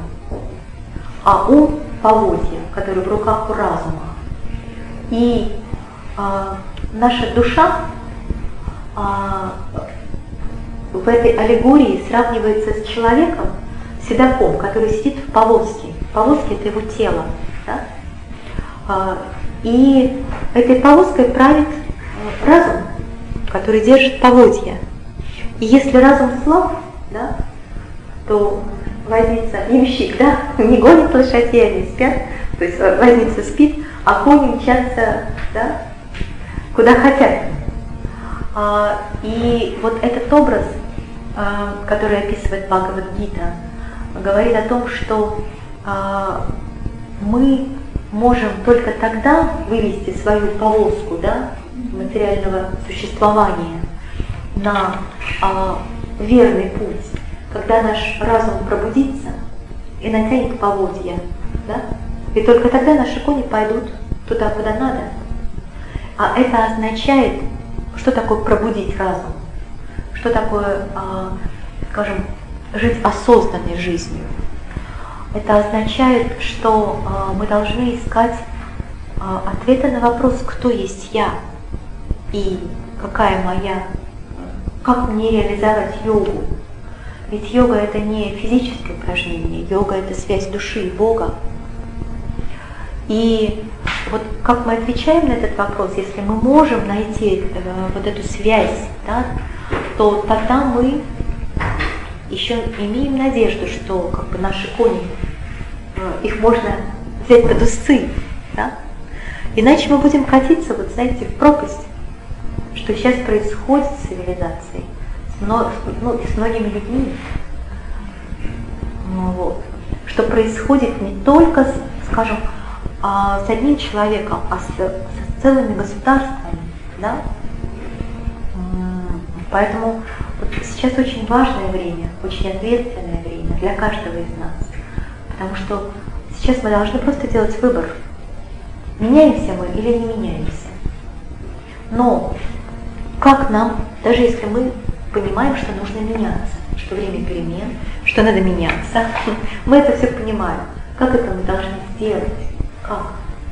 а ум – поводья, которые в руках у разума. И а, наша душа а, в этой аллегории сравнивается с человеком, седаком, который сидит в повозке. Повозка – это его тело. Да? А, и этой повозкой правит разум, который держит поводья. И если разум слаб, да, то возница, ямщик, да, не гонит лошадей, они спят, то есть возница спит, а кони мчатся, да, куда хотят. А, и вот этот образ, а, который описывает Бхагавад-гита, говорит о том, что а, мы можем только тогда вывести свою повозку, да, материального существования на а, верный путь, когда наш разум пробудится и натянет поводья, да? И только тогда наши кони пойдут туда, куда надо. А это означает, что такое пробудить разум, что такое, а, скажем, жить осознанной жизнью. Это означает, что а, мы должны искать а, ответы на вопрос, кто есть я и какая моя, как мне реализовать йогу. Ведь йога – это не физическое упражнение, йога – это связь души и Бога. И вот как мы отвечаем на этот вопрос, если мы можем найти э, вот эту связь, да, то тогда мы еще имеем надежду, что как бы наши кони, э, их можно взять под усы, да? Иначе мы будем катиться, вот знаете, в пропасть, что сейчас происходит с цивилизацией, с, мно, ну, с многими людьми. Ну, вот. Что происходит не только, с, скажем, а, с одним человеком, а с, с целыми государствами, да? Поэтому вот сейчас очень важное время, очень ответственное время для каждого из нас, потому что сейчас мы должны просто делать выбор, меняемся мы или не меняемся. Но как нам, даже если мы понимаем, что нужно меняться, что время перемен, что надо меняться, мы это все понимаем. Как это мы должны сделать? Как?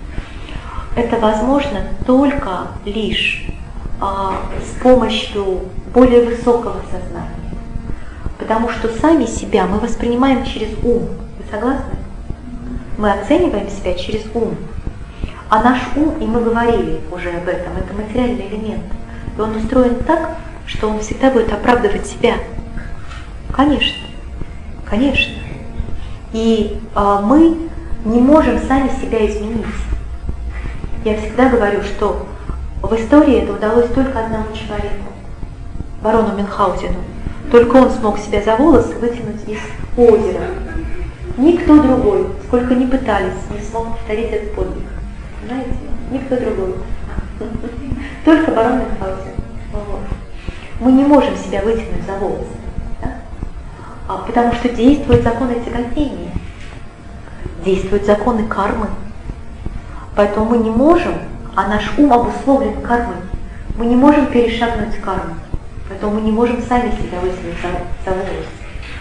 Это возможно только лишь а, с помощью более высокого сознания. Потому что сами себя мы воспринимаем через ум. Вы согласны? Мы оцениваем себя через ум. А наш ум, и мы говорили уже об этом, это материальный элемент. И он устроен так, что он всегда будет оправдывать себя. Конечно, конечно. И а, мы не можем сами себя изменить. Я всегда говорю, что в истории это удалось только одному человеку, барону Мюнхгаузену. Только он смог себя за волосы вытянуть из озера. Никто другой, сколько ни пытались, не смог повторить этот подвиг. Знаете? Никто другой. Только барон Мюнхгаузен. Вот. Мы не можем себя вытянуть за волосы, да? а, потому что действуют законы тяготения, действуют законы кармы. Поэтому мы не можем, а наш ум обусловлен кармой, мы не можем перешагнуть карму, поэтому мы не можем сами себя вытянуть за, за волосы.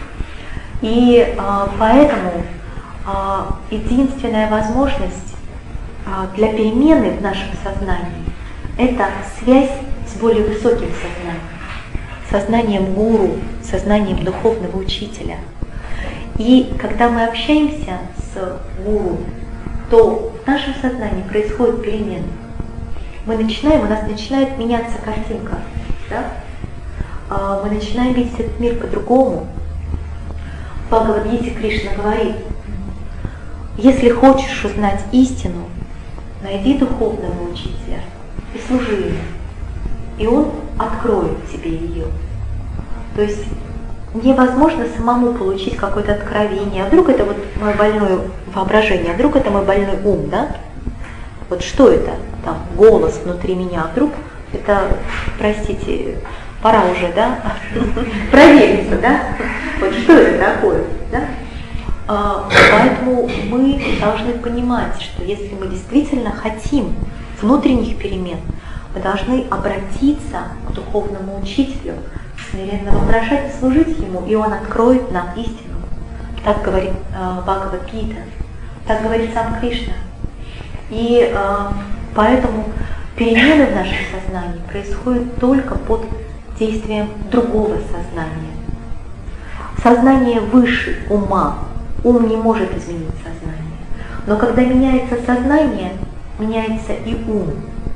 И а, поэтому а, единственная возможность а, для перемены в нашем сознании – это связь с более высоким сознанием, сознанием гуру, сознанием духовного учителя. И когда мы общаемся с гуру, то в нашем сознании происходит перемена. Мы начинаем, у нас начинает меняться картинка, да? Мы начинаем видеть этот мир по-другому. В Бхагавад-гите Кришна говорит: если хочешь узнать истину, найди духовного учителя и служи ему, и он откроет тебе ее. То есть невозможно самому получить какое-то откровение. А вдруг это вот мое больное воображение, а вдруг это мой больной ум, да? Вот что это? Там голос внутри меня, а вдруг это, простите, пора уже, да, провериться, да? Вот что это такое, да? А, поэтому мы должны понимать, что если мы действительно хотим внутренних перемен, мы должны обратиться к духовному учителю, смиренно вопрошать и служить ему, и он откроет нам истину. Так говорит э, Бхагавад-гита, так говорит сам Кришна. И э, поэтому перемены в нашем сознании происходят только под действием другого сознания. Сознание выше ума. Ум не может изменить сознание. Но когда меняется сознание, меняется и ум.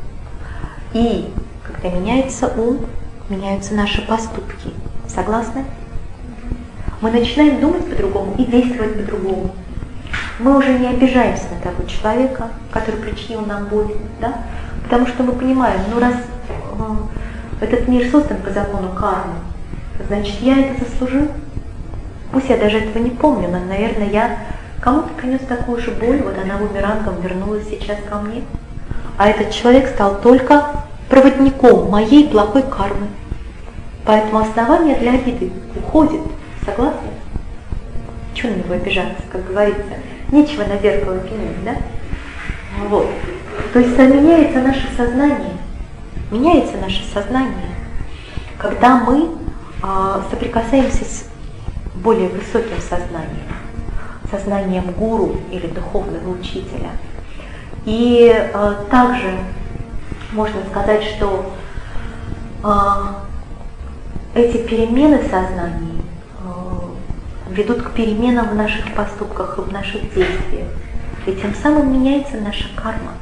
И когда меняется ум, меняются наши поступки. Согласны? Мы начинаем думать по-другому и действовать по-другому. Мы уже не обижаемся на того человека, который причинил нам боль, да? Потому что мы понимаем, ну раз э, этот мир создан по закону кармы, значит я это заслужил. Пусть я даже этого не помню, но, наверное, я кому-то принес такую же боль, вот она бумерангом вернулась сейчас ко мне. А этот человек стал только проводником моей плохой кармы. Поэтому основание для обиды уходит. Согласны? Чего на него обижаться, как говорится? Нечего на зеркало пенять, да? Вот. То есть меняется наше сознание. Меняется наше сознание, когда мы а, соприкасаемся с более высоким сознанием, сознанием гуру или духовного учителя. И э, также можно сказать, что э, эти перемены сознания э, ведут к переменам в наших поступках и в наших действиях. И тем самым меняется наша карма.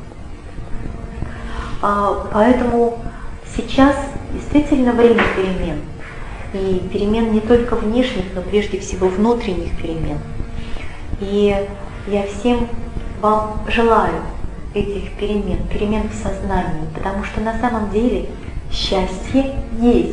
Э, поэтому сейчас действительно время перемен. И перемен не только внешних, но прежде всего внутренних перемен. И я всем вам желаю этих перемен, перемен в сознании, потому что на самом деле счастье есть.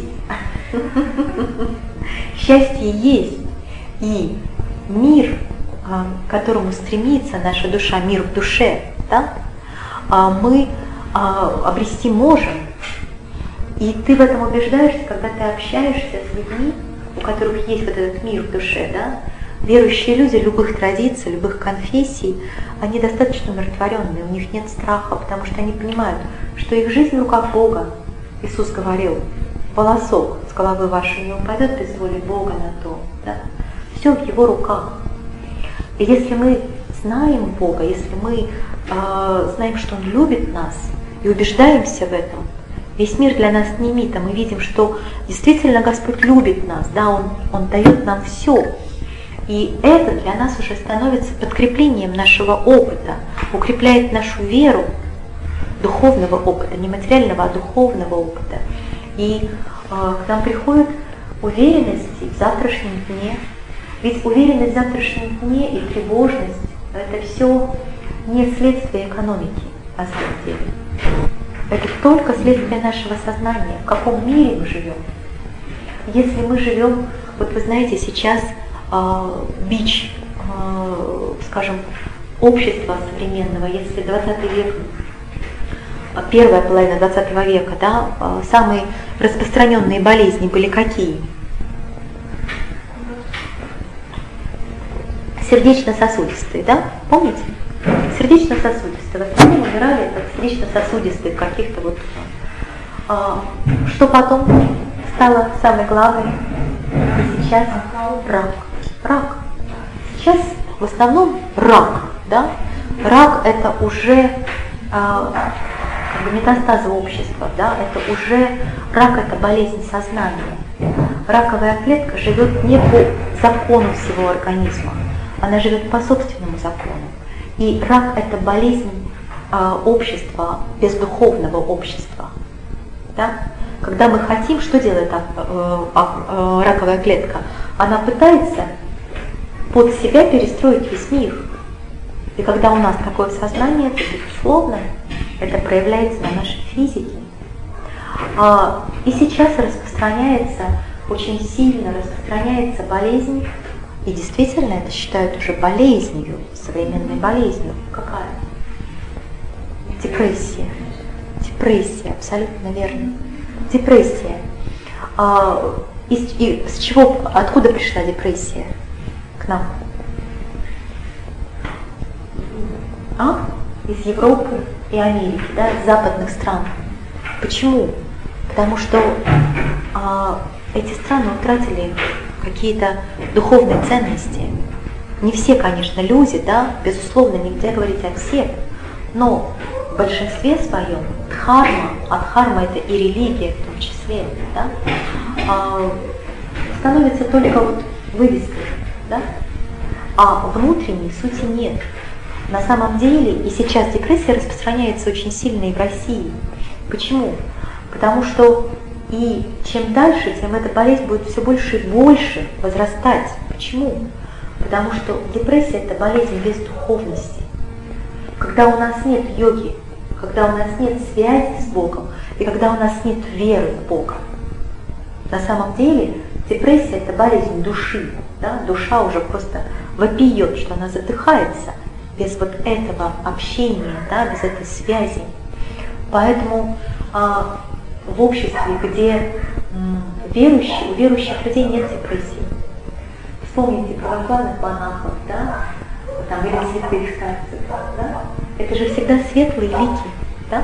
Счастье есть. И мир, к которому стремится наша душа, мир в душе, да, мы обрести можем. И ты в этом убеждаешься, когда ты общаешься с людьми, у которых есть вот этот мир в душе, да? Верующие люди любых традиций, любых конфессий, они достаточно умиротворенные, у них нет страха, потому что они понимают, что их жизнь в руках Бога. Иисус говорил, волосок с головы вашей не упадет без воли Бога на то, да? Все в Его руках. И если мы знаем Бога, если мы э, знаем, что Он любит нас, и убеждаемся в этом, весь мир для нас не мит, а мы видим, что действительно Господь любит нас, да, Он, Он дает нам все. И это для нас уже становится подкреплением нашего опыта, укрепляет нашу веру, духовного опыта, не материального, а духовного опыта. И э, к нам приходит уверенность в завтрашнем дне. Ведь уверенность в завтрашнем дне и тревожность – это все не следствие экономики, на самом деле. Это только следствие нашего сознания, в каком мире мы живем. Если мы живем, вот вы знаете, сейчас э, бич, э, скажем, общества современного, если двадцатый век, первая половина двадцатого века, да, э, самые распространенные болезни были какие? Сердечно-сосудистые, да? Помните? Сердечно-сосудистые. В основном умирали от сердечно-сосудистых каких-то вот. А, что потом стало самое главное? И сейчас рак. Рак. Сейчас в основном рак, да? Рак это уже а, как бы метастазы общества, да? Это уже рак, это болезнь сознания. Раковая клетка живет не по закону всего организма, она живет по собственному закону. И рак – это болезнь э, общества, бездуховного общества. Да? Когда мы хотим, что делает э, э, э, раковая клетка? Она пытается под себя перестроить весь мир. И когда у нас такое сознание, то, безусловно, это проявляется на нашей физике. А, и сейчас распространяется очень сильно распространяется болезнь, и действительно это считают уже болезнью, современной болезнью. Какая? Депрессия. Депрессия, абсолютно верно. Депрессия. А, из, и с чего, откуда пришла депрессия к нам? А? Из Европы и Америки, да, из западных стран. Почему? Потому что а, эти страны утратили какие-то духовные ценности. Не все, конечно, люди, да, безусловно, нельзя говорить о всех, но в большинстве своем дхарма, а дхарма это и религия в том числе, да, а, становится только вот вывеской, да, а внутренней сути нет. На самом деле и сейчас депрессия распространяется очень сильно и в России. Почему? Потому что и чем дальше, тем эта болезнь будет все больше и больше возрастать. Почему? Потому что депрессия – это болезнь без духовности. Когда у нас нет йоги, когда у нас нет связи с Богом, и когда у нас нет веры в Бога. На самом деле депрессия – это болезнь души. Да? Душа уже просто вопиет, что она задыхается без вот этого общения, да, без этой связи. Поэтому а, в обществе, где м, верующие, у верующих людей нет депрессии. Вспомните православных монахов, да, там, или святых старцев, да? Это же всегда светлые лики, да?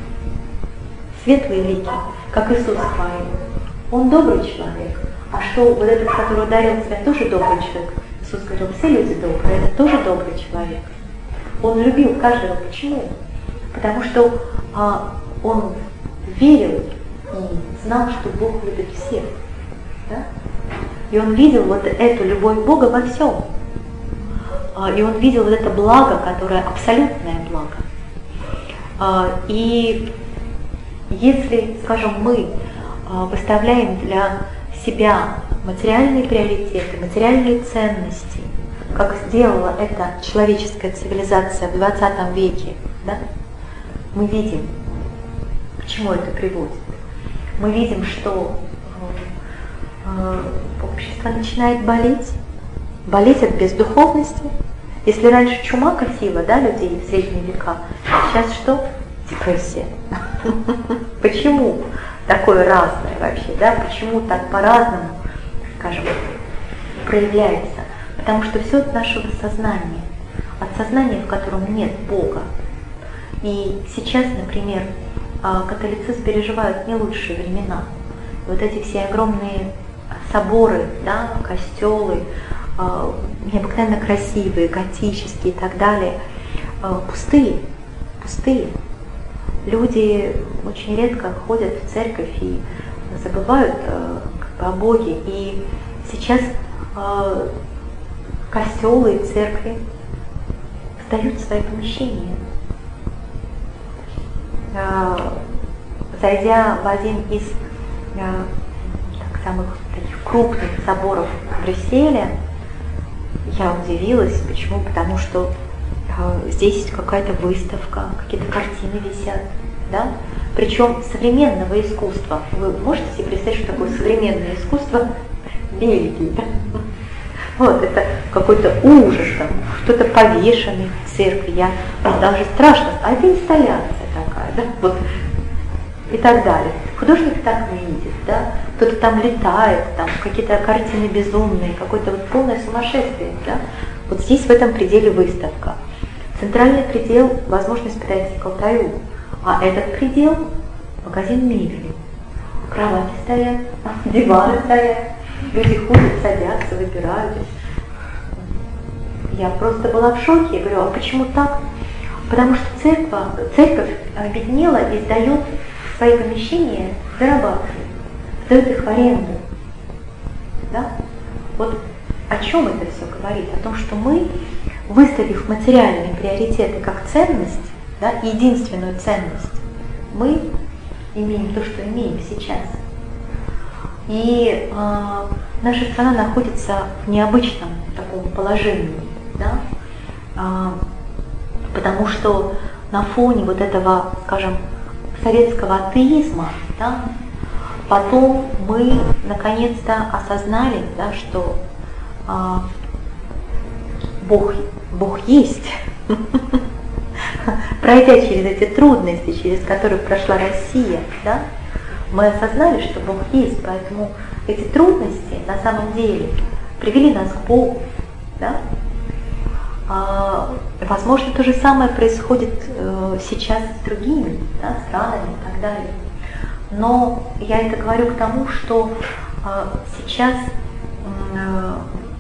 Светлые лики, как Иисус говорил. Он добрый человек, а что вот этот, который ударил тебя, тоже добрый человек? Иисус говорил, все люди добрые, это тоже добрый человек. Он любил каждого. Почему? Потому что а, он верил и знал, что Бог любит всех. Да? И он видел вот эту любовь Бога во всем. А, и он видел вот это благо, которое абсолютное благо. А, и если, скажем, мы а, выставляем для себя материальные приоритеты, материальные ценности, как сделала эта человеческая цивилизация в двадцатом веке, да, мы видим, к чему это приводит. Мы видим, что э, общество начинает болеть, болеть от бездуховности. Если раньше чума косила, да, людей в средние века, сейчас что? Депрессия. Почему такое разное вообще, да? Почему так по-разному, скажем, проявляется? Потому что все от нашего сознания, от сознания, в котором нет Бога. И сейчас, например, католицизм переживает не лучшие времена. Вот эти все огромные соборы, да, костелы, необыкновенно красивые, готические и так далее, пустые, пустые. Люди очень редко ходят в церковь и забывают как бы о Боге. И сейчас костелы и церкви сдают свои помещения. Зайдя в один из так, самых таких крупных соборов Брюсселя, я удивилась. Почему? Потому что здесь есть какая-то выставка, какие-то картины висят, да? Причем современного искусства. Вы можете себе представить, что такое современное искусство в Бельгии? Да? Вот, это какой-то ужас, там, что-то повешенное в церкви, я даже страшно, а это инсталляция такая, да, вот, и так далее. Художник так не видит, да, кто-то там летает, там какие-то картины безумные, какое-то вот полное сумасшествие, да. Вот здесь в этом пределе выставка. Центральный предел – возможность подойти к алтарю, а этот предел – магазин мебели. Кровати стоят, диваны стоят. Люди ходят, садятся, выбирают. Я просто была в шоке. Я говорю, а почему так? Потому что церковь, церковь обеднела и сдает свои помещения, зарабатывает, сдает их в аренду. Да? Вот о чем это все говорит? О том, что мы, выставив материальные приоритеты как ценность, да, единственную ценность, мы имеем то, что имеем сейчас. И э, наша страна находится в необычном таком положении, да? э, потому что на фоне вот этого, скажем, советского атеизма, да, потом мы наконец-то осознали, да, что а, Бог, Бог есть. Пройдя через эти трудности, через которые прошла Россия, да, мы осознали, что Бог есть, поэтому эти трудности на самом деле привели нас к Богу. Да? А, возможно, то же самое происходит э, сейчас с другими, да, странами и так далее. Но я это говорю к тому, что э, сейчас э,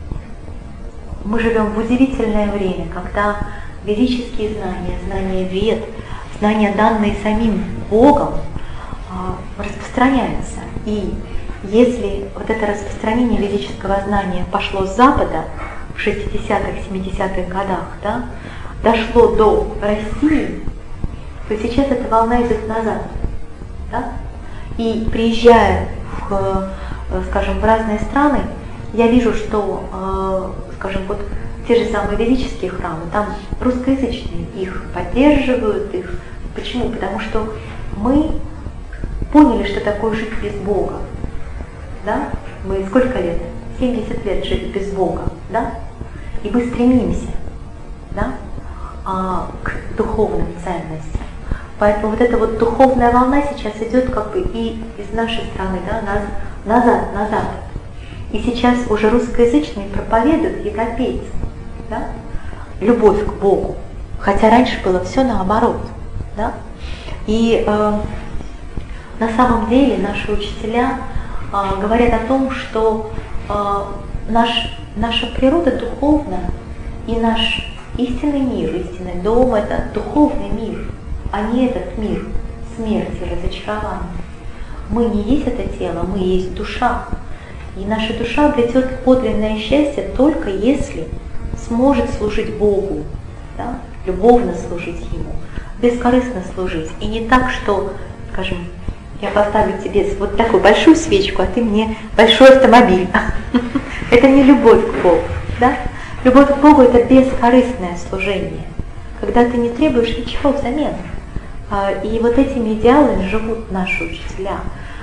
мы живем в удивительное время, когда ведические знания, знания Вед, знания, данные самим Богом, э, распространяются. И если вот это распространение ведического знания пошло с Запада в шестидесятых, семидесятых годах, да, дошло до России, то сейчас эта волна идет назад. Да? И приезжая в, скажем, в разные страны, я вижу, что, скажем, вот те же самые ведические храмы, там русскоязычные, их поддерживают, их. Почему? Потому что мы поняли, что такое жить без Бога. Да? Мы сколько лет? семьдесят лет жили без Бога, да? И мы стремимся, да, а, к духовным ценностям. Поэтому вот эта вот духовная волна сейчас идет как бы и из нашей страны, да, назад, назад. И сейчас уже русскоязычные проповедуют европейцам, да, любовь к Богу. Хотя раньше было все наоборот, да. И э, на самом деле наши учителя э, говорят о том, что э, наш, наша природа духовна, и наш истинный мир, истинный дом – это духовный мир, а не этот мир смерти, разочарования. Мы не есть это тело, мы есть душа. И наша душа обретет подлинное счастье только если сможет служить Богу, да? Любовно служить Ему, бескорыстно служить. И не так, что, скажем, я поставлю тебе вот такую большую свечку, а ты мне большой автомобиль. Это не любовь к Богу. Да? Любовь к Богу – это бескорыстное служение, когда ты не требуешь ничего взамен. И вот этими идеалами живут наши учителя.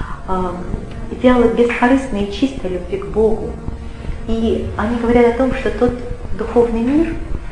Идеалы бескорыстной и чистой любви к Богу. И они говорят о том, что тот духовный мир,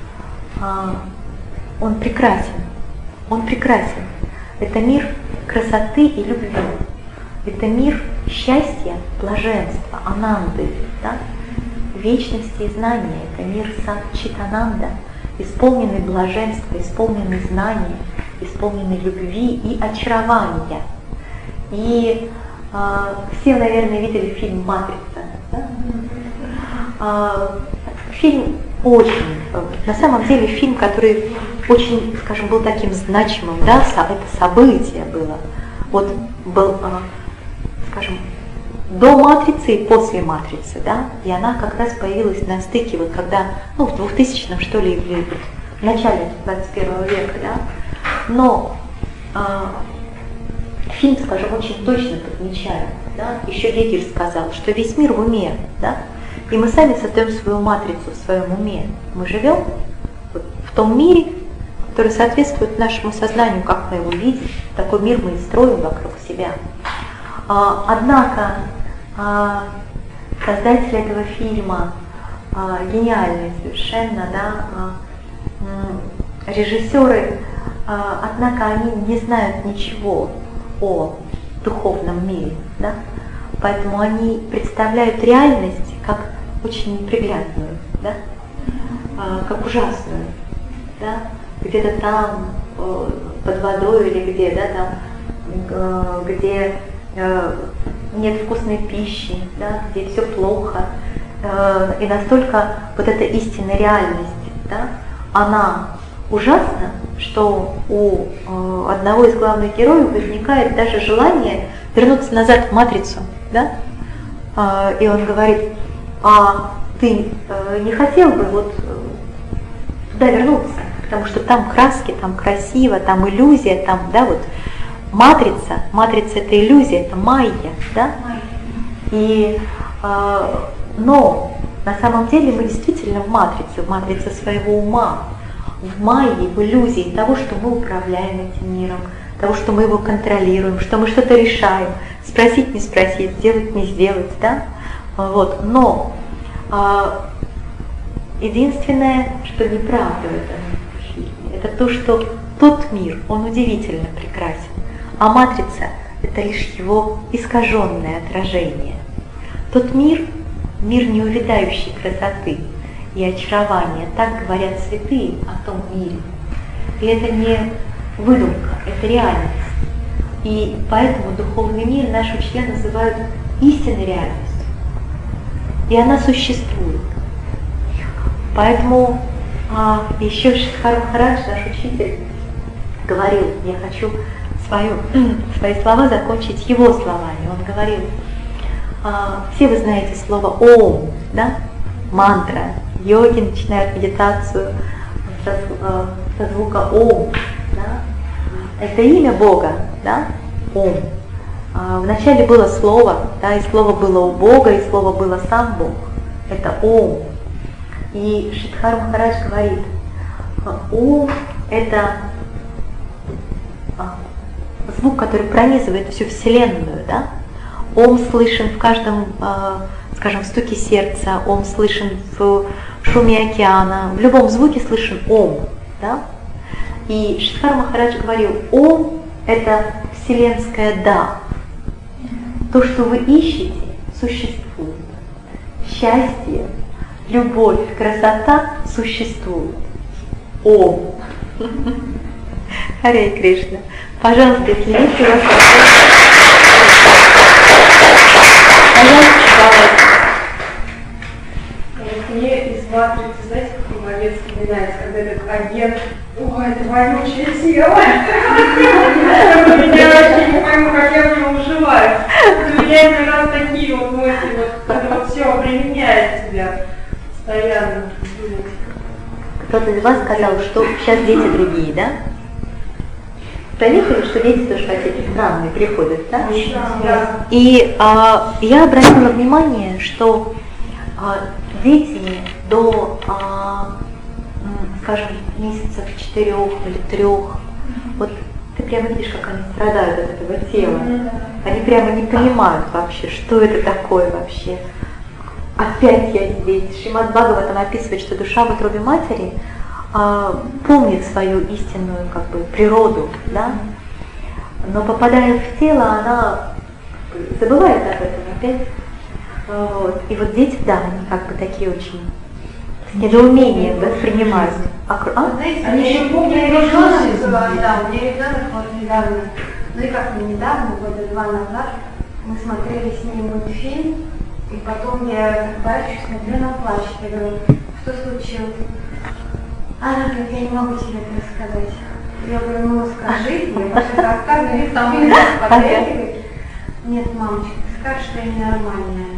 он прекрасен. Он прекрасен. Это мир красоты и любви. Это мир счастья, блаженства, ананды, да? Вечности и знания. Это мир сат-чит-ананда, исполненный блаженства, исполненный знания, исполненный любви и очарования. И э, все, наверное, видели фильм «Матрица». Да? Э, фильм очень, на самом деле фильм, который очень, скажем, был таким значимым, да, это событие было. Вот был, э, скажем, до «Матрицы» и после «Матрицы», да, и она как раз появилась на стыке, вот когда, ну, в двухтысячном, что ли, или в начале двадцать первого века, да, но э, фильм, скажем, очень точно подмечает, да, еще Гегель сказал, что весь мир в уме, да, и мы сами создаем свою матрицу в своем уме, мы живем вот в том мире, который соответствует нашему сознанию, как мы его видим, такой мир мы и строим вокруг себя. Однако создатели этого фильма гениальные совершенно, да, режиссеры, однако они не знают ничего о духовном мире, да? Поэтому они представляют реальность как очень неприглядную, да? Как ужасную, да? Где-то там под водой или где, да, там, где нет вкусной пищи, да, где все плохо, и настолько вот эта истинная реальность, да, она ужасна, что у одного из главных героев возникает даже желание вернуться назад в матрицу, да, и он говорит: а ты не хотел бы вот туда вернуться, потому что там краски, там красиво, там иллюзия, там, да, вот. Матрица, матрица это иллюзия, это майя, да? И, э, но на самом деле мы действительно в матрице, в матрице своего ума, в майе, в иллюзии того, что мы управляем этим миром, того, что мы его контролируем, что мы что-то решаем, спросить, не спросить, сделать, не сделать, да? Вот. Но а, единственное, что неправда в этом фильме, это то, что тот мир, он удивительно прекрасен, а матрица – это лишь его искаженное отражение. Тот мир – мир неувядающей красоты и очарования, так говорят святые о том мире. И это не выдумка, это реальность. И поэтому духовный мир наши учителя называют истинной реальностью. И она существует. Поэтому а, еще Шридхар Махарадж, наш учитель, говорил, я хочу свою, свои слова закончить его словами. Он говорил, а, все вы знаете слово «Ом», да? Мантра. Йоги начинают медитацию со, со звука «Ом». Да? Это имя Бога, да? Ом. А, вначале было слово, да, и слово было у Бога, и слово было сам Бог. Это Ом. И Шридхар Махарадж говорит, Ом – это звук, который пронизывает всю Вселенную, да? Ом слышен в каждом, скажем, в стуке сердца, Ом слышен в шуме океана, в любом звуке слышен Ом, да? И Шридхар Махарадж говорил, Ом – это вселенское «да». То, что вы ищете, существует. Счастье, любовь, красота существует. Ом. Харе Кришна. Пожалуйста, если есть у вас вопросы, пожалуйста, давайте. Мне из матрицы, знаете, какой момент вспоминается, когда этот агент, ой, это вонючее тело. Я вообще не пойму, как я в него уживаюсь. У меня как раз такие вот мысли, вот, когда вот все применяет тебя постоянно. Кто-то из вас сказал, что сейчас дети другие, да? Заметили, что дети тоже какие-то странные приходят, да? Да. И а, я обратила внимание, что а, дети до, а, скажем, месяцев четырех или трех, вот ты прямо видишь, как они страдают от этого тела. Они прямо не понимают вообще, что это такое вообще. Опять я здесь. Шримад Бхагаватам описывает, что душа в утробе матери а, помнит свою истинную как бы природу, да? Но попадая в тело, она забывает об этом опять. Вот. И вот дети, да, они как бы такие очень с недоумением воспринимают. А, а? Знаете, они еще помнят ребенок, да, у меня ребенок вот недавно, ну и как не недавно, года два назад, мы смотрели с ней мультфильм, и потом я поворачиваюсь, смотрю, она плачет. Я говорю, что случилось? Она говорит, я не могу тебе это рассказать. Я говорю, ну скажи, я просто рассказываю, и там меня смотрели. Нет, мамочка, ты скажешь, что я ненормальная.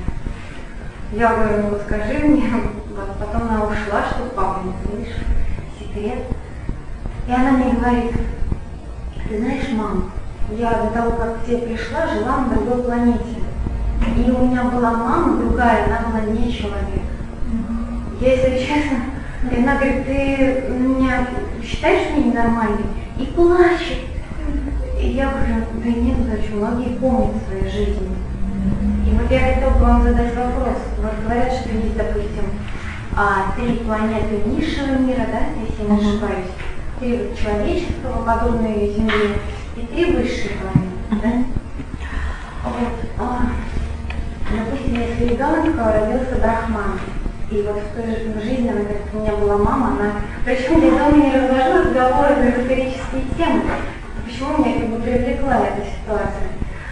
Я говорю, ну скажи мне. Потом она ушла, чтобы папа не слышал. Секрет. И она мне говорит, ты знаешь, мам, я до того, как к тебе пришла, жила на другой планете. И у меня была мама другая, она была не человек. Я, если честно, и она говорит, ты меня считаешь меня ненормальной? И плачет. И я говорю, да нет, зачем, многие помнят в своей жизни. И вот я хотела бы вам задать вопрос. Вот говорят, что есть, допустим, а, три планеты низшего мира, да, если я не ошибаюсь, три человеческого, подобные Земле, и три высшие планеты, да? Вот, а, допустим, если ребенок родился брахманом, и вот в той же жизни, она говорит, у меня была мама, она... Причем я дома не развожу разговоры на эзотерические темы. Почему меня как бы привлекла эта ситуация?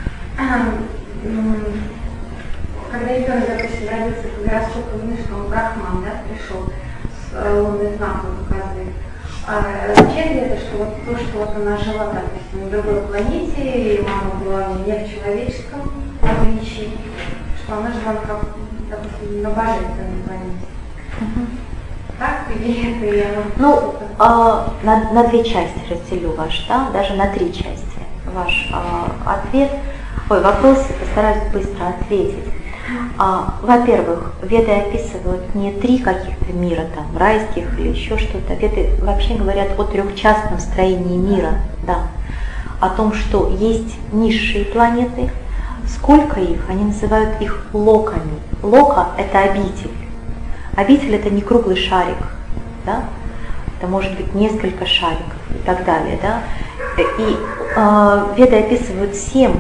Когда ребенок, допустим, родился по гороскопу Луны, что он брахман, да, пришел с лунной знаком указывает. А означает ли это, что вот то, что вот она жила, допустим, на другой планете, и мама была не в человеческом обличии, что она жила, как, допустим, на божественной планете? Uh-huh. Так или это я... Ну, а, на, на две части разделю ваш, да, даже на три части ваш а, ответ, ой, вопрос, постараюсь быстро ответить. А, во-первых, Веды описывают не три каких-то мира, там, райских или еще что-то. Веды вообще говорят о трехчастном строении мира, да. о том, что есть низшие планеты. Сколько их? Они называют их локами. Лока – это обитель. Обитель – это не круглый шарик, да? Это может быть несколько шариков и так далее. Да? И э, Веды описывают семь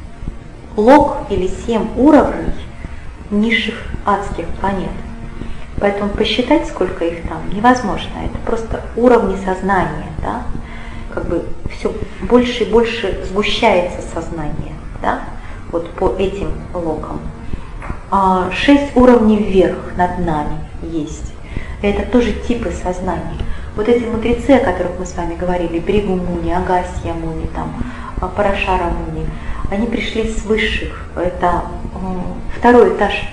лок или семь уровней низших адских планет. Поэтому посчитать, сколько их там, невозможно. Это просто уровни сознания. Да? Как бы все больше и больше сгущается сознание. Да? Вот по этим локам. А шесть уровней вверх над нами есть. Это тоже типы сознания. Вот эти мудрецы, о которых мы с вами говорили, Бригу Муни, Агасья Муни, там, Парашара Муни, они пришли с высших. Это второй этаж.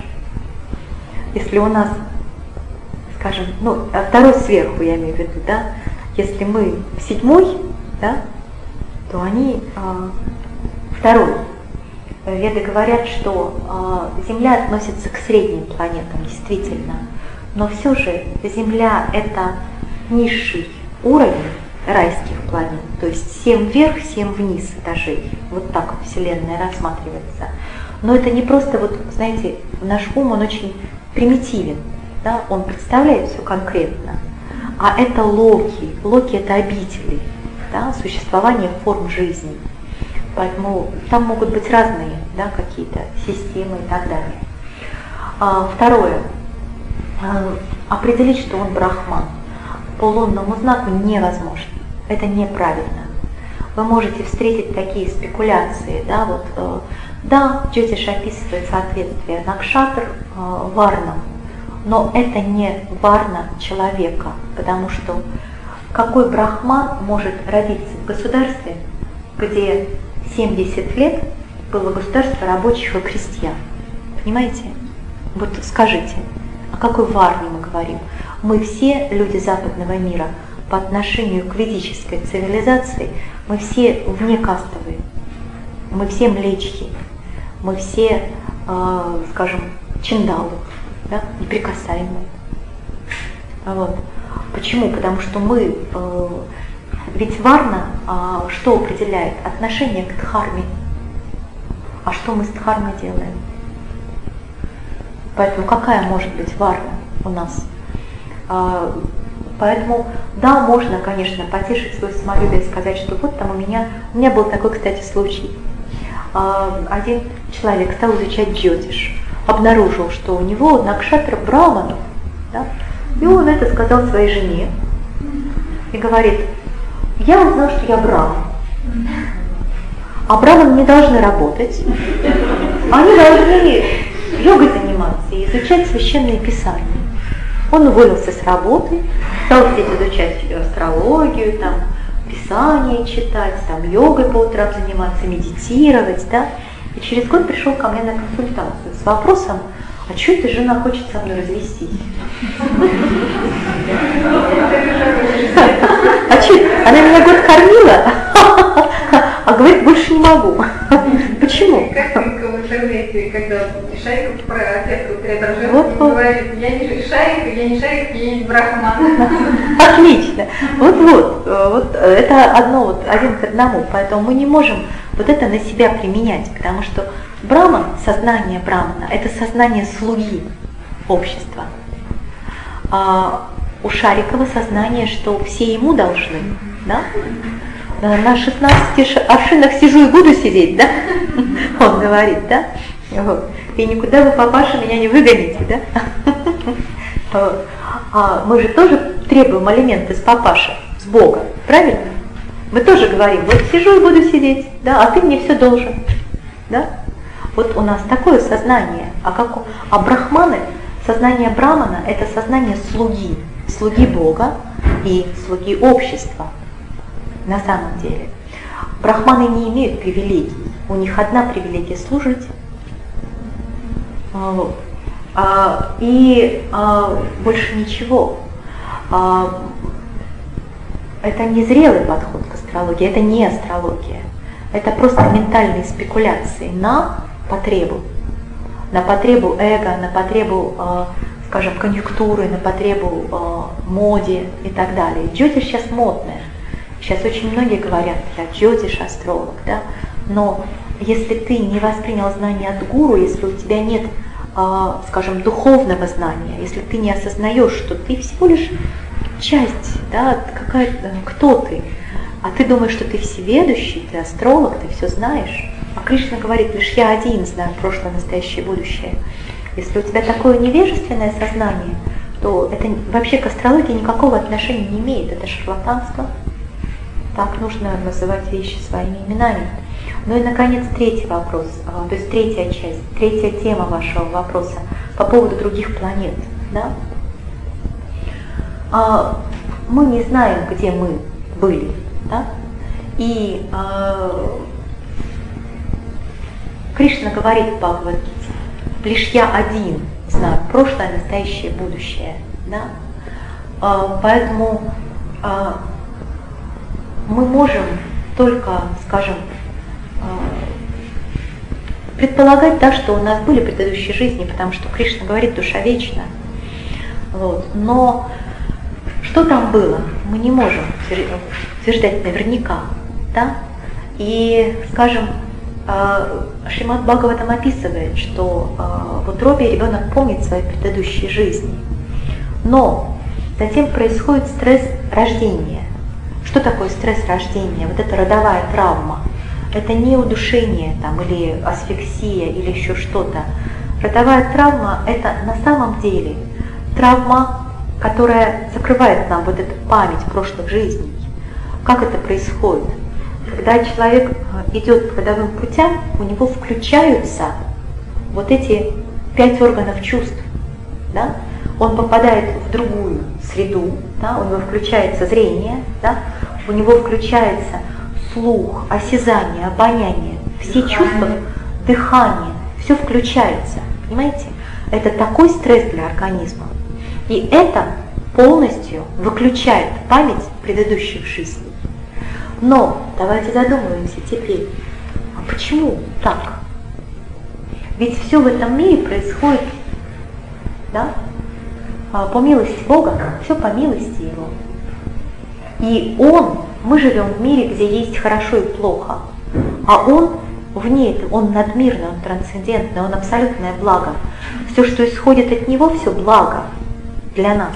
Если у нас, скажем, ну, второй сверху, я имею в виду, да, если мы седьмой, да, то они а, второй. Веды говорят, что а, Земля относится к средним планетам, действительно, но все же Земля – это низший уровень райских планет, то есть семь вверх, семь вниз этажей, вот так вот Вселенная рассматривается. Но это не просто, вот, знаете, наш ум, он очень примитивен, да? Он представляет все конкретно, а это локи, локи – это обители, да? Существование форм жизни. Поэтому там могут быть разные, да, какие-то системы и так далее. А, второе. А, определить, что он брахман, по лунному знаку невозможно. Это неправильно. Вы можете встретить такие спекуляции, да, вот, э, да, Джотиш описывает соответствие накшатр э, варнам, но это не варна человека, потому что какой брахман может родиться в государстве, где семьдесят лет было государство рабочих и крестьян. Понимаете? Вот скажите, о какой варне мы говорим? Мы все, люди западного мира, по отношению к ведической цивилизации, мы все внекастовые, мы все млечхи, мы все, э, скажем, чиндалы, да, неприкасаемые. Вот. Почему? Потому что мы... Э, Ведь варна а, что определяет? Отношение к дхарме. А что мы с дхармой делаем? Поэтому какая может быть варна у нас? А, поэтому, да, можно, конечно, потешить свое самолюбие и сказать, что вот там у меня, у меня был такой, кстати, случай. А, один человек стал изучать джотиш, обнаружил, что у него накшатра браманов, да? И он это сказал своей жене и говорит: я узнал, что я браман. А браманы не должны работать. Они должны йогой заниматься и изучать священные писания. Он уволился с работы, стал здесь изучать астрологию, там, писания читать, там, йогой по утрам заниматься, медитировать, да. И через год пришел ко мне на консультацию с вопросом: а что эта жена хочет со мной развестись? А что, она меня год кормила, а говорит, больше не могу. Почему? Как в интернете, когда Шариков про отец преображенца вот, говорит: я не Шарик, я не Шарик, я не брахман. Отлично. Вот-вот, вот это одно, вот один к одному, поэтому мы не можем вот это на себя применять, потому что браман, сознание брамана, это сознание слуги общества. А у Шарикова сознание, что все ему должны, да? На шестнадцати аршинах сижу и буду сидеть, да? Он говорит, да? Вот. И никуда вы, папаша, меня не выгоните, да? Вот. А мы же тоже требуем алименты с папашей, с Бога, правильно? Мы тоже говорим: вот сижу и буду сидеть, да, а ты мне все должен, да? Вот у нас такое сознание. А, как у... а брахманы, сознание брамана – это сознание слуги, слуги Бога и слуги общества. На самом деле брахманы не имеют привилегий, у них одна привилегия – служить. Вот. А, и а, больше ничего. А, это не зрелый подход к астрологии, это не астрология. Это просто ментальные спекуляции на потребу. На потребу эго, на потребу, э, скажем, конъюнктуры, на потребу э, моде и так далее. Джотиш сейчас модная. Сейчас очень многие говорят, я джотиш, астролог, да, но если ты не воспринял знания от гуру, если у тебя нет, скажем, духовного знания, если ты не осознаешь, что ты всего лишь часть, да, какая-то, кто ты, а ты думаешь, что ты всеведущий, ты астролог, ты все знаешь, а Кришна говорит, лишь я один знаю прошлое, настоящее, будущее. Если у тебя такое невежественное сознание, то это вообще к астрологии никакого отношения не имеет, это шарлатанство. Так нужно называть вещи своими именами. Ну и, наконец, третий вопрос, то есть третья часть, третья тема вашего вопроса по поводу других планет. Да? Мы не знаем, где мы были. Да? И Кришна говорит в Бхагавад-гите, лишь я один знаю прошлое, настоящее, будущее. Да? Поэтому мы можем только, скажем, предполагать, да, что у нас были предыдущие жизни, потому что Кришна говорит, душа вечна. Вот. Но что там было, мы не можем утверждать наверняка. Да? И, скажем, Шримад Бхагаватам описывает, что в утробе ребенок помнит свои предыдущие жизни. Но затем происходит стресс рождения. Что такое стресс рождения? Вот это родовая травма. Это не удушение там, или асфиксия, или еще что-то. Родовая травма – это на самом деле травма, которая закрывает нам вот эту память прошлых жизней. Как это происходит? Когда человек идет по родовым путям, у него включаются вот эти пять органов чувств. Да? Он попадает в другую среду, да? У него включается зрение, да? У него включается слух, осязание, обоняние, все дыхание. Чувства, дыхание, все включается, понимаете? Это такой стресс для организма. И это полностью выключает память предыдущих жизней. Но давайте задумаемся теперь, а почему так? Ведь все в этом мире происходит, да, по милости Бога, все по милости Его. И Он, мы живем в мире, где есть хорошо и плохо, а Он вне этого, Он надмирный, Он трансцендентный, Он абсолютное благо. Все, что исходит от Него, все благо для нас.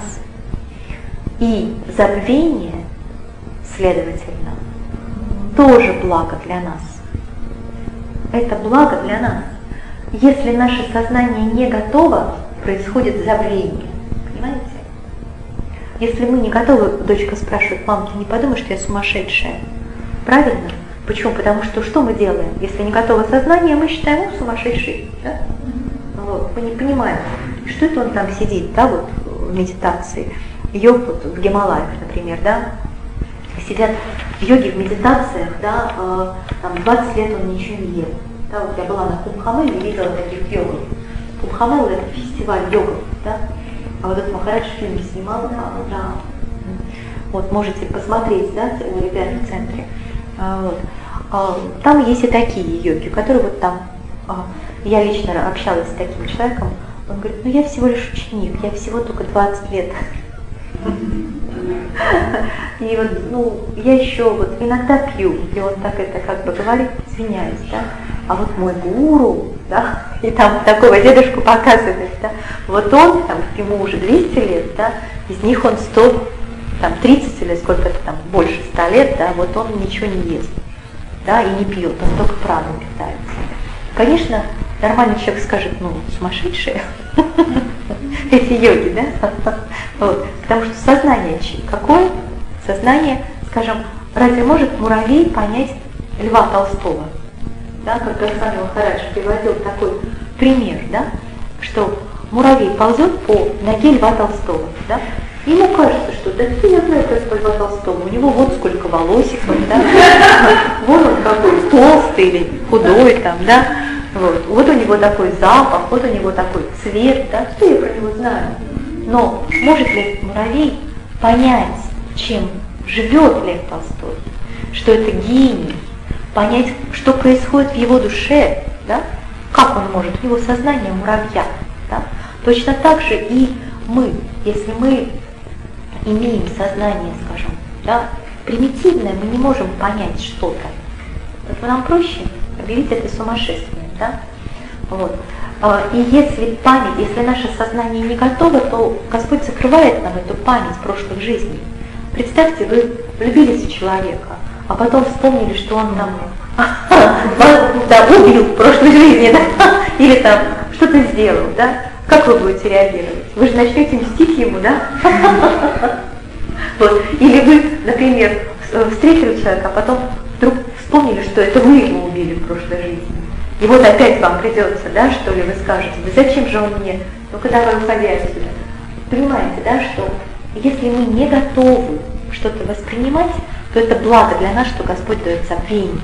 И забвение, следовательно, тоже благо для нас. Это благо для нас. Если наше сознание не готово, происходит забвение. Понимаете? Если мы не готовы, дочка спрашивает, мам, ты не подумай, что я сумасшедшая. Правильно? Почему? Потому что что мы делаем? Если не готово сознание, мы считаем, ну, сумасшедший. Да? Вот, мы не понимаем, что это он там сидит, да, вот в медитации. Йог вот, в Гималаях, например, да, сидят йоги в медитациях, да, э, там двадцать лет он ничего не ел. Да, вот я была на Кумбхамеле и видела таких йогов. Кумбхамела — это фестиваль йогов, да. А вот этот Махарадж фильм снимал, да, да. Вот можете посмотреть, да, у ребят в центре. А, вот. А, там есть и такие йоги, которые вот там, а, я лично общалась с таким человеком, он говорит, ну я всего лишь ученик, я всего только двадцать лет. И вот, ну, я еще вот иногда пью, и он так это как бы говорит, извиняюсь, да, а вот мой гуру, да, и там такого дедушку показывает, да, вот он, там, ему уже двести лет, да, из них он сто, там, тридцать или сколько-то там, больше ста лет, да, вот он ничего не ест, да, и не пьет, он только праной питается. Конечно, нормальный человек скажет, ну, сумасшедшие, эти йоги, да, вот, потому что сознание какое? Сознание, скажем, разве может муравей понять Льва Толстого? Да, как Госвами Махарадж приводил такой пример, да, что муравей ползет по ноге Льва Толстого, да, и ему кажется, что да ты я знаю, как по Льва Толстому, у него вот сколько волосиков, да, вот он какой толстый или худой там, да, вот, вот у него такой запах, вот у него такой цвет, да, что я про него знаю. Но может ли муравей понять, чем живет Лев Толстой, что это гений, понять, что происходит в его душе, да? Как он может, у него сознание муравья, да? Точно так же и мы, если мы имеем сознание, скажем, да, примитивное мы не можем понять что-то. Вот нам проще объявить это сумасшествием, да? Вот. И если память, если наше сознание не готово, то Господь закрывает нам эту память прошлых жизней. Представьте, вы влюбились в человека, а потом вспомнили, что он там да, убил в прошлой жизни, да? Или там что-то сделал, да? Как вы будете реагировать? Вы же начнете мстить ему, да? Вот. Или вы, например, встретили человека, а потом вдруг вспомнили, что это вы его убили в прошлой жизни. И вот опять вам придется, да, что ли, вы скажете, да зачем же он мне, ну-ка давай уходи отсюда. Понимаете, да, что если мы не готовы что-то воспринимать, то это благо для нас, что Господь дает забвение.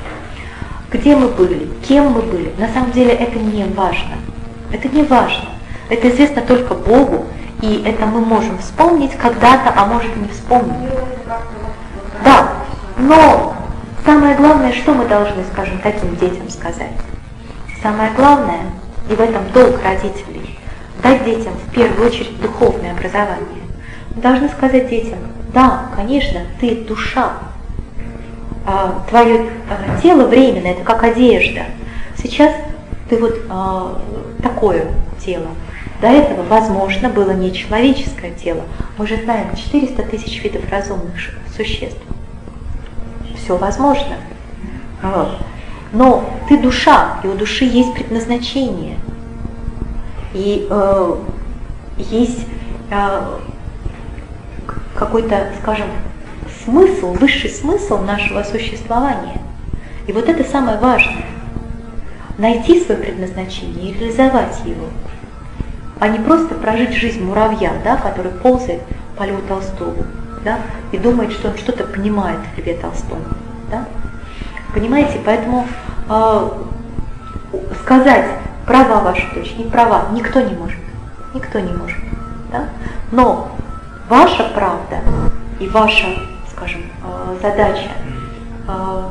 Где мы были, кем мы были, на самом деле это не важно. Это не важно. Это известно только Богу, и это мы можем вспомнить когда-то, а может не вспомнить. Да, но самое главное, что мы должны, скажем, таким детям сказать? Самое главное, и в этом долг родителей, дать детям в первую очередь духовное образование. Мы должны сказать детям, да, конечно, ты душа, а, твое а, тело временно, это как одежда. Сейчас ты вот а, такое тело. До этого, возможно, было нечеловеческое тело. Мы же знаем четыреста тысяч видов разумных существ. Все возможно. Вот. Но ты душа, и у души есть предназначение. И э, есть э, какой-то, скажем, смысл, высший смысл нашего существования. И вот это самое важное. Найти свое предназначение и реализовать его. А не просто прожить жизнь муравья, да, который ползает по Льву Толстому, да, и думает, что он что-то понимает в Льве Толстом. Да? Понимаете, поэтому э, сказать, права ваша дочь, не права, никто не может. Никто не может. Да? Но ваша правда и ваша, скажем, э, задача э,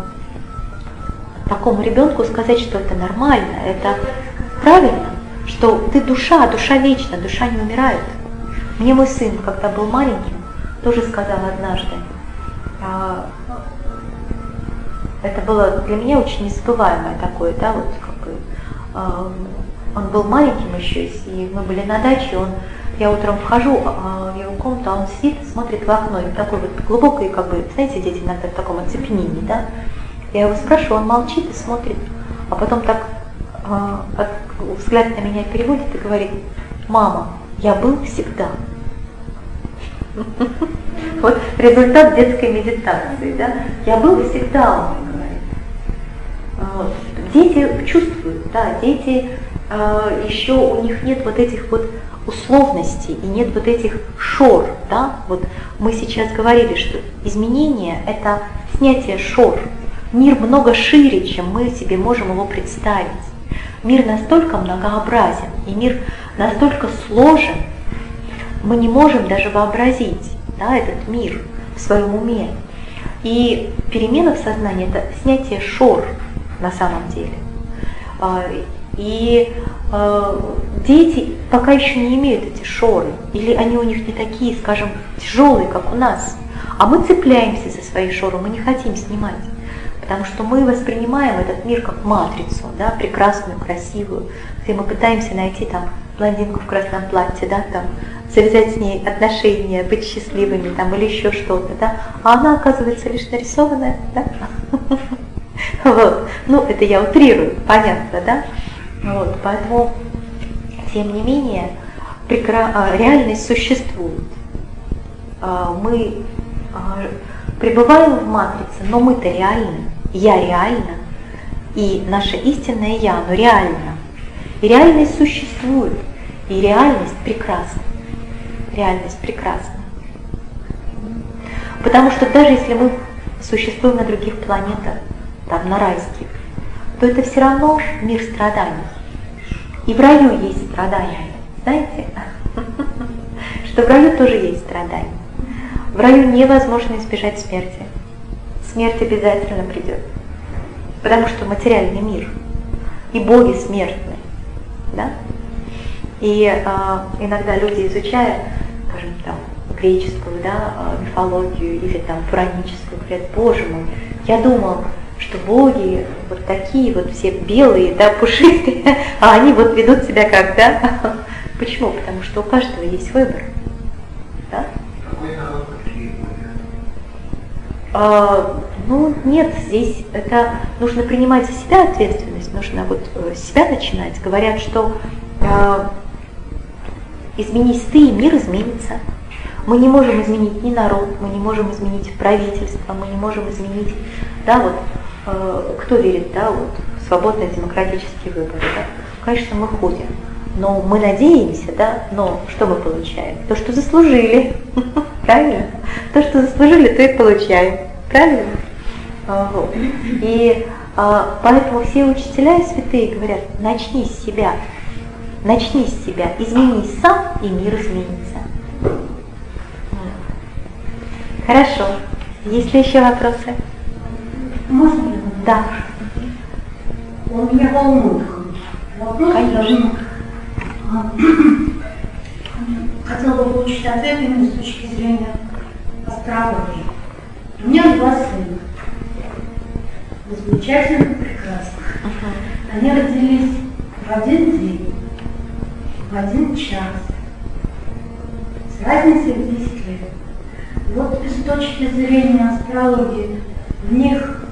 такому ребенку сказать, что это нормально, это правильно, что ты душа, душа вечна, душа не умирает. Мне мой сын, когда был маленьким, тоже сказал однажды, а, это было для меня очень незабываемое такое, да, вот как бы, а, он был маленьким еще, и мы были на даче, он, я утром вхожу а, в его комнату, а он сидит, смотрит в окно, и такой вот глубокий, как бы, знаете, дети иногда в таком оцепенении, да, я его спрашиваю, он молчит и смотрит, а потом так а, взгляд на меня переводит и говорит, мама, я был всегда. Вот результат детской медитации, да? Я был всегда, он говорит. Вот. Дети чувствуют, да, дети э, еще у них нет вот этих вот условностей и нет вот этих шор, да? Вот мы сейчас говорили, что изменение – это снятие шор. Мир много шире, чем мы себе можем его представить. Мир настолько многообразен, и мир настолько сложен, мы не можем даже вообразить, да, этот мир в своем уме. И перемена в сознании – это снятие шор на самом деле. И дети пока еще не имеют эти шоры, или они у них не такие, скажем, тяжелые, как у нас. А мы цепляемся за свои шоры, мы не хотим снимать. Потому что мы воспринимаем этот мир как матрицу, да, прекрасную, красивую, где мы пытаемся найти там блондинку в красном платье, да, там, завязать с ней отношения, быть счастливыми там, или еще что-то, да, а она оказывается лишь нарисованная, да. Вот. Ну, это я утрирую, понятно, да? Вот. Поэтому, тем не менее, прекра... реальность существует. Мы пребываем в матрице, но мы-то реальны, я реальна, и наше истинное я, оно реально. И реальность существует, и реальность прекрасна. Реальность прекрасна. Потому что даже если мы существуем на других планетах, там на райских, то это все равно мир страданий. И в раю есть страдания. Знаете, что в раю тоже есть страдания. В раю невозможно избежать смерти. Смерть обязательно придет. Потому что материальный мир. И боги смертны. Да? И э, иногда люди, изучая, скажем, там, греческую, да, мифологию или там пураническую, говорят, боже мой, я думал, что боги вот такие вот все белые, да, пушистые, а они вот ведут себя как, да? Почему? Потому что у каждого есть выбор, да? Какой народ такие боги? А, ну, нет, здесь это нужно принимать за себя ответственность, нужно вот с себя начинать. Говорят, что а, изменись ты, и мир изменится. Мы не можем изменить ни народ, мы не можем изменить правительство, мы не можем изменить, да, вот, э, кто верит, да, вот, в свободные демократические выборы, да? Конечно, мы ходим, но мы надеемся, да, но что мы получаем? То, что заслужили, правильно? То, что заслужили, то и получаем, правильно? И поэтому все учителя и святые говорят, начни с себя, начни с себя, изменись сам, и мир изменится. Хорошо. Есть ли еще вопросы? Можно ли? Да. Он меня волнует. Вопрос даже хотела бы получить ответ именно с точки зрения астрологии. У меня два сына. Замечательных, прекрасных. Uh-huh. Они родились в один день, в один час, с разницей в десять лет. Вот с точки зрения астрологии в них,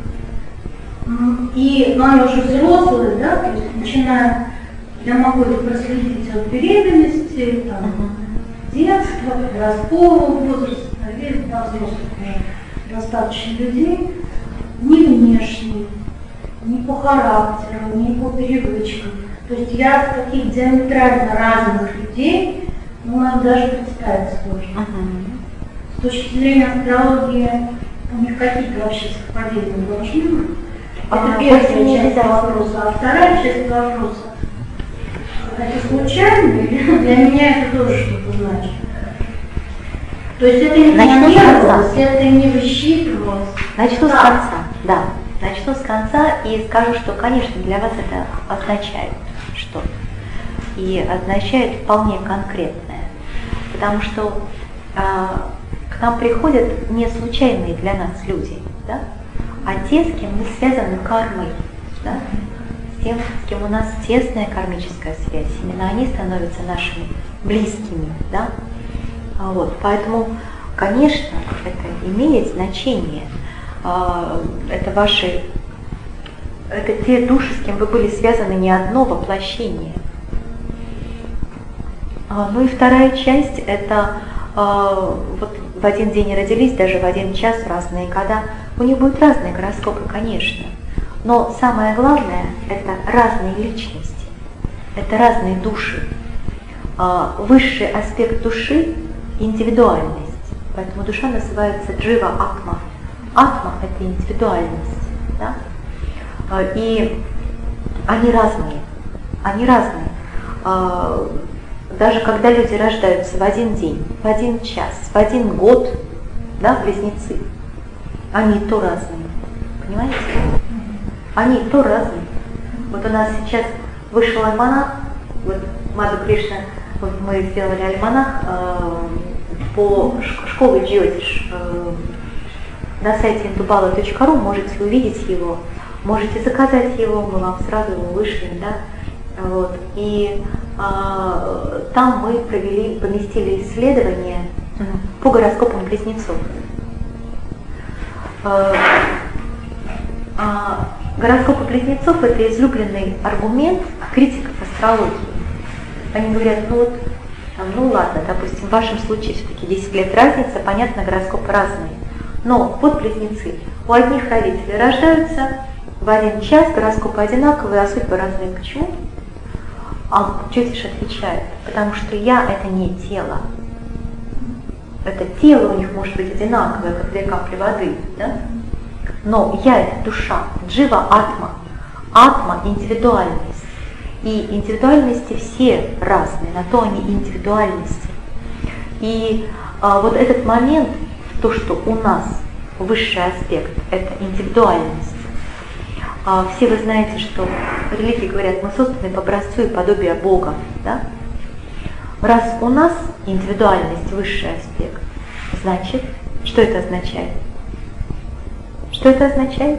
и, ну, они уже взрослые, да, то есть начиная, я могу это проследить от беременности, там, uh-huh. детства, подросткового возраста, наверное, до взрослых уже достаточно людей, ни внешне, ни по характеру, ни по привычкам. То есть я таких диаметрально разных людей, ну, нам даже представить сложно. Uh-huh. С точки зрения астрологии, у них какие-то вообще совпадения должны быть? Это а, первая часть вопроса, а вторая часть вопроса. Это случайно или для меня это тоже что-то значит? То есть это не планировалось, это не высчитывалось. Начну с конца, да. Начну с конца и скажу, что, конечно, для вас это означает что-то. И означает вполне конкретное. Потому что а, к нам приходят не случайные для нас люди, да? А те, с кем мы связаны кармой, да? С тем, с кем у нас тесная кармическая связь. Именно они становятся нашими близкими, да? Вот, поэтому, конечно, это имеет значение. Это ваши, это те души, с кем вы были связаны не одно воплощение. Ну и вторая часть, это вот в один день родились, даже в один час, разные года. У них будут разные гороскопы, конечно. Но самое главное, это разные личности, это разные души. Высший аспект души – индивидуальность. Поэтому душа называется джива атма. Атма – это индивидуальность. Да? И они разные. Они разные. Даже когда люди рождаются в один день, в один час, в один год, да, близнецы, они и то разные. Понимаете? Они и то разные. Вот у нас сейчас вышел альманах, вот Маду Кришна, вот мы сделали альманах э, по школе Джьотиш. Э, на сайте индубала точка ру можете увидеть его, можете заказать его, мы вам сразу его вышлем, да. Вот. И э, там мы провели, поместили исследование по гороскопам близнецов. Э, э, Гороскопы близнецов – это излюбленный аргумент критиков астрологии. Они говорят, ну вот, ну ладно, допустим, в вашем случае все-таки десять лет разница, понятно, гороскопы разные. Но вот близнецы, у одних родителей рождаются в один час, гороскопы одинаковые, а судьбы разные. Почему? А Джьотиш отвечает, потому что я – это не тело. Это тело у них может быть одинаковое, как две капли воды, да? Но я – это душа, джива атма. Атма – индивидуальность. И индивидуальности все разные, на то они индивидуальности. И а, вот этот момент, то, что у нас высший аспект – это индивидуальность. А, все вы знаете, что религии говорят, мы созданы по образцу и подобию Бога. Да? Раз у нас индивидуальность – высший аспект, Значит, что это означает? Что это означает?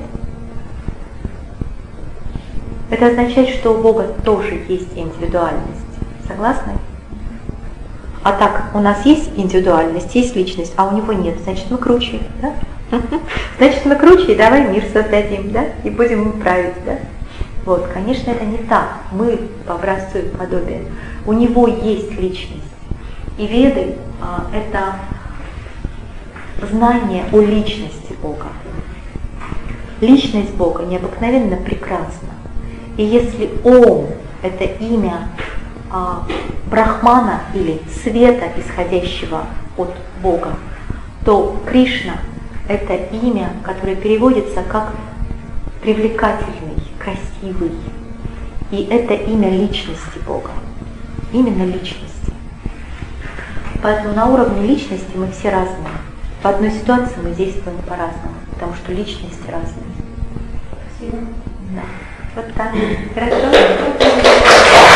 Это означает, что у Бога тоже есть индивидуальность. Согласны? А так, у нас есть индивидуальность, есть личность, а у него нет, значит, мы круче, да? Значит, мы круче, и давай мир создадим, да? И будем им править, да? Вот, конечно, это не так. Мы по образцу и подобию. У него есть личность. И Веды а, – это знание о личности Бога. Личность Бога необыкновенно прекрасна. И если Ом – это имя а, Брахмана или света, исходящего от Бога, то Кришна – это имя, которое переводится как привлекательный, красивый. И это имя личности Бога. Именно личности. Поэтому на уровне личности мы все разные. В одной ситуации мы действуем по-разному, потому что личности разные. Спасибо. Да. Вот так. Хорошо?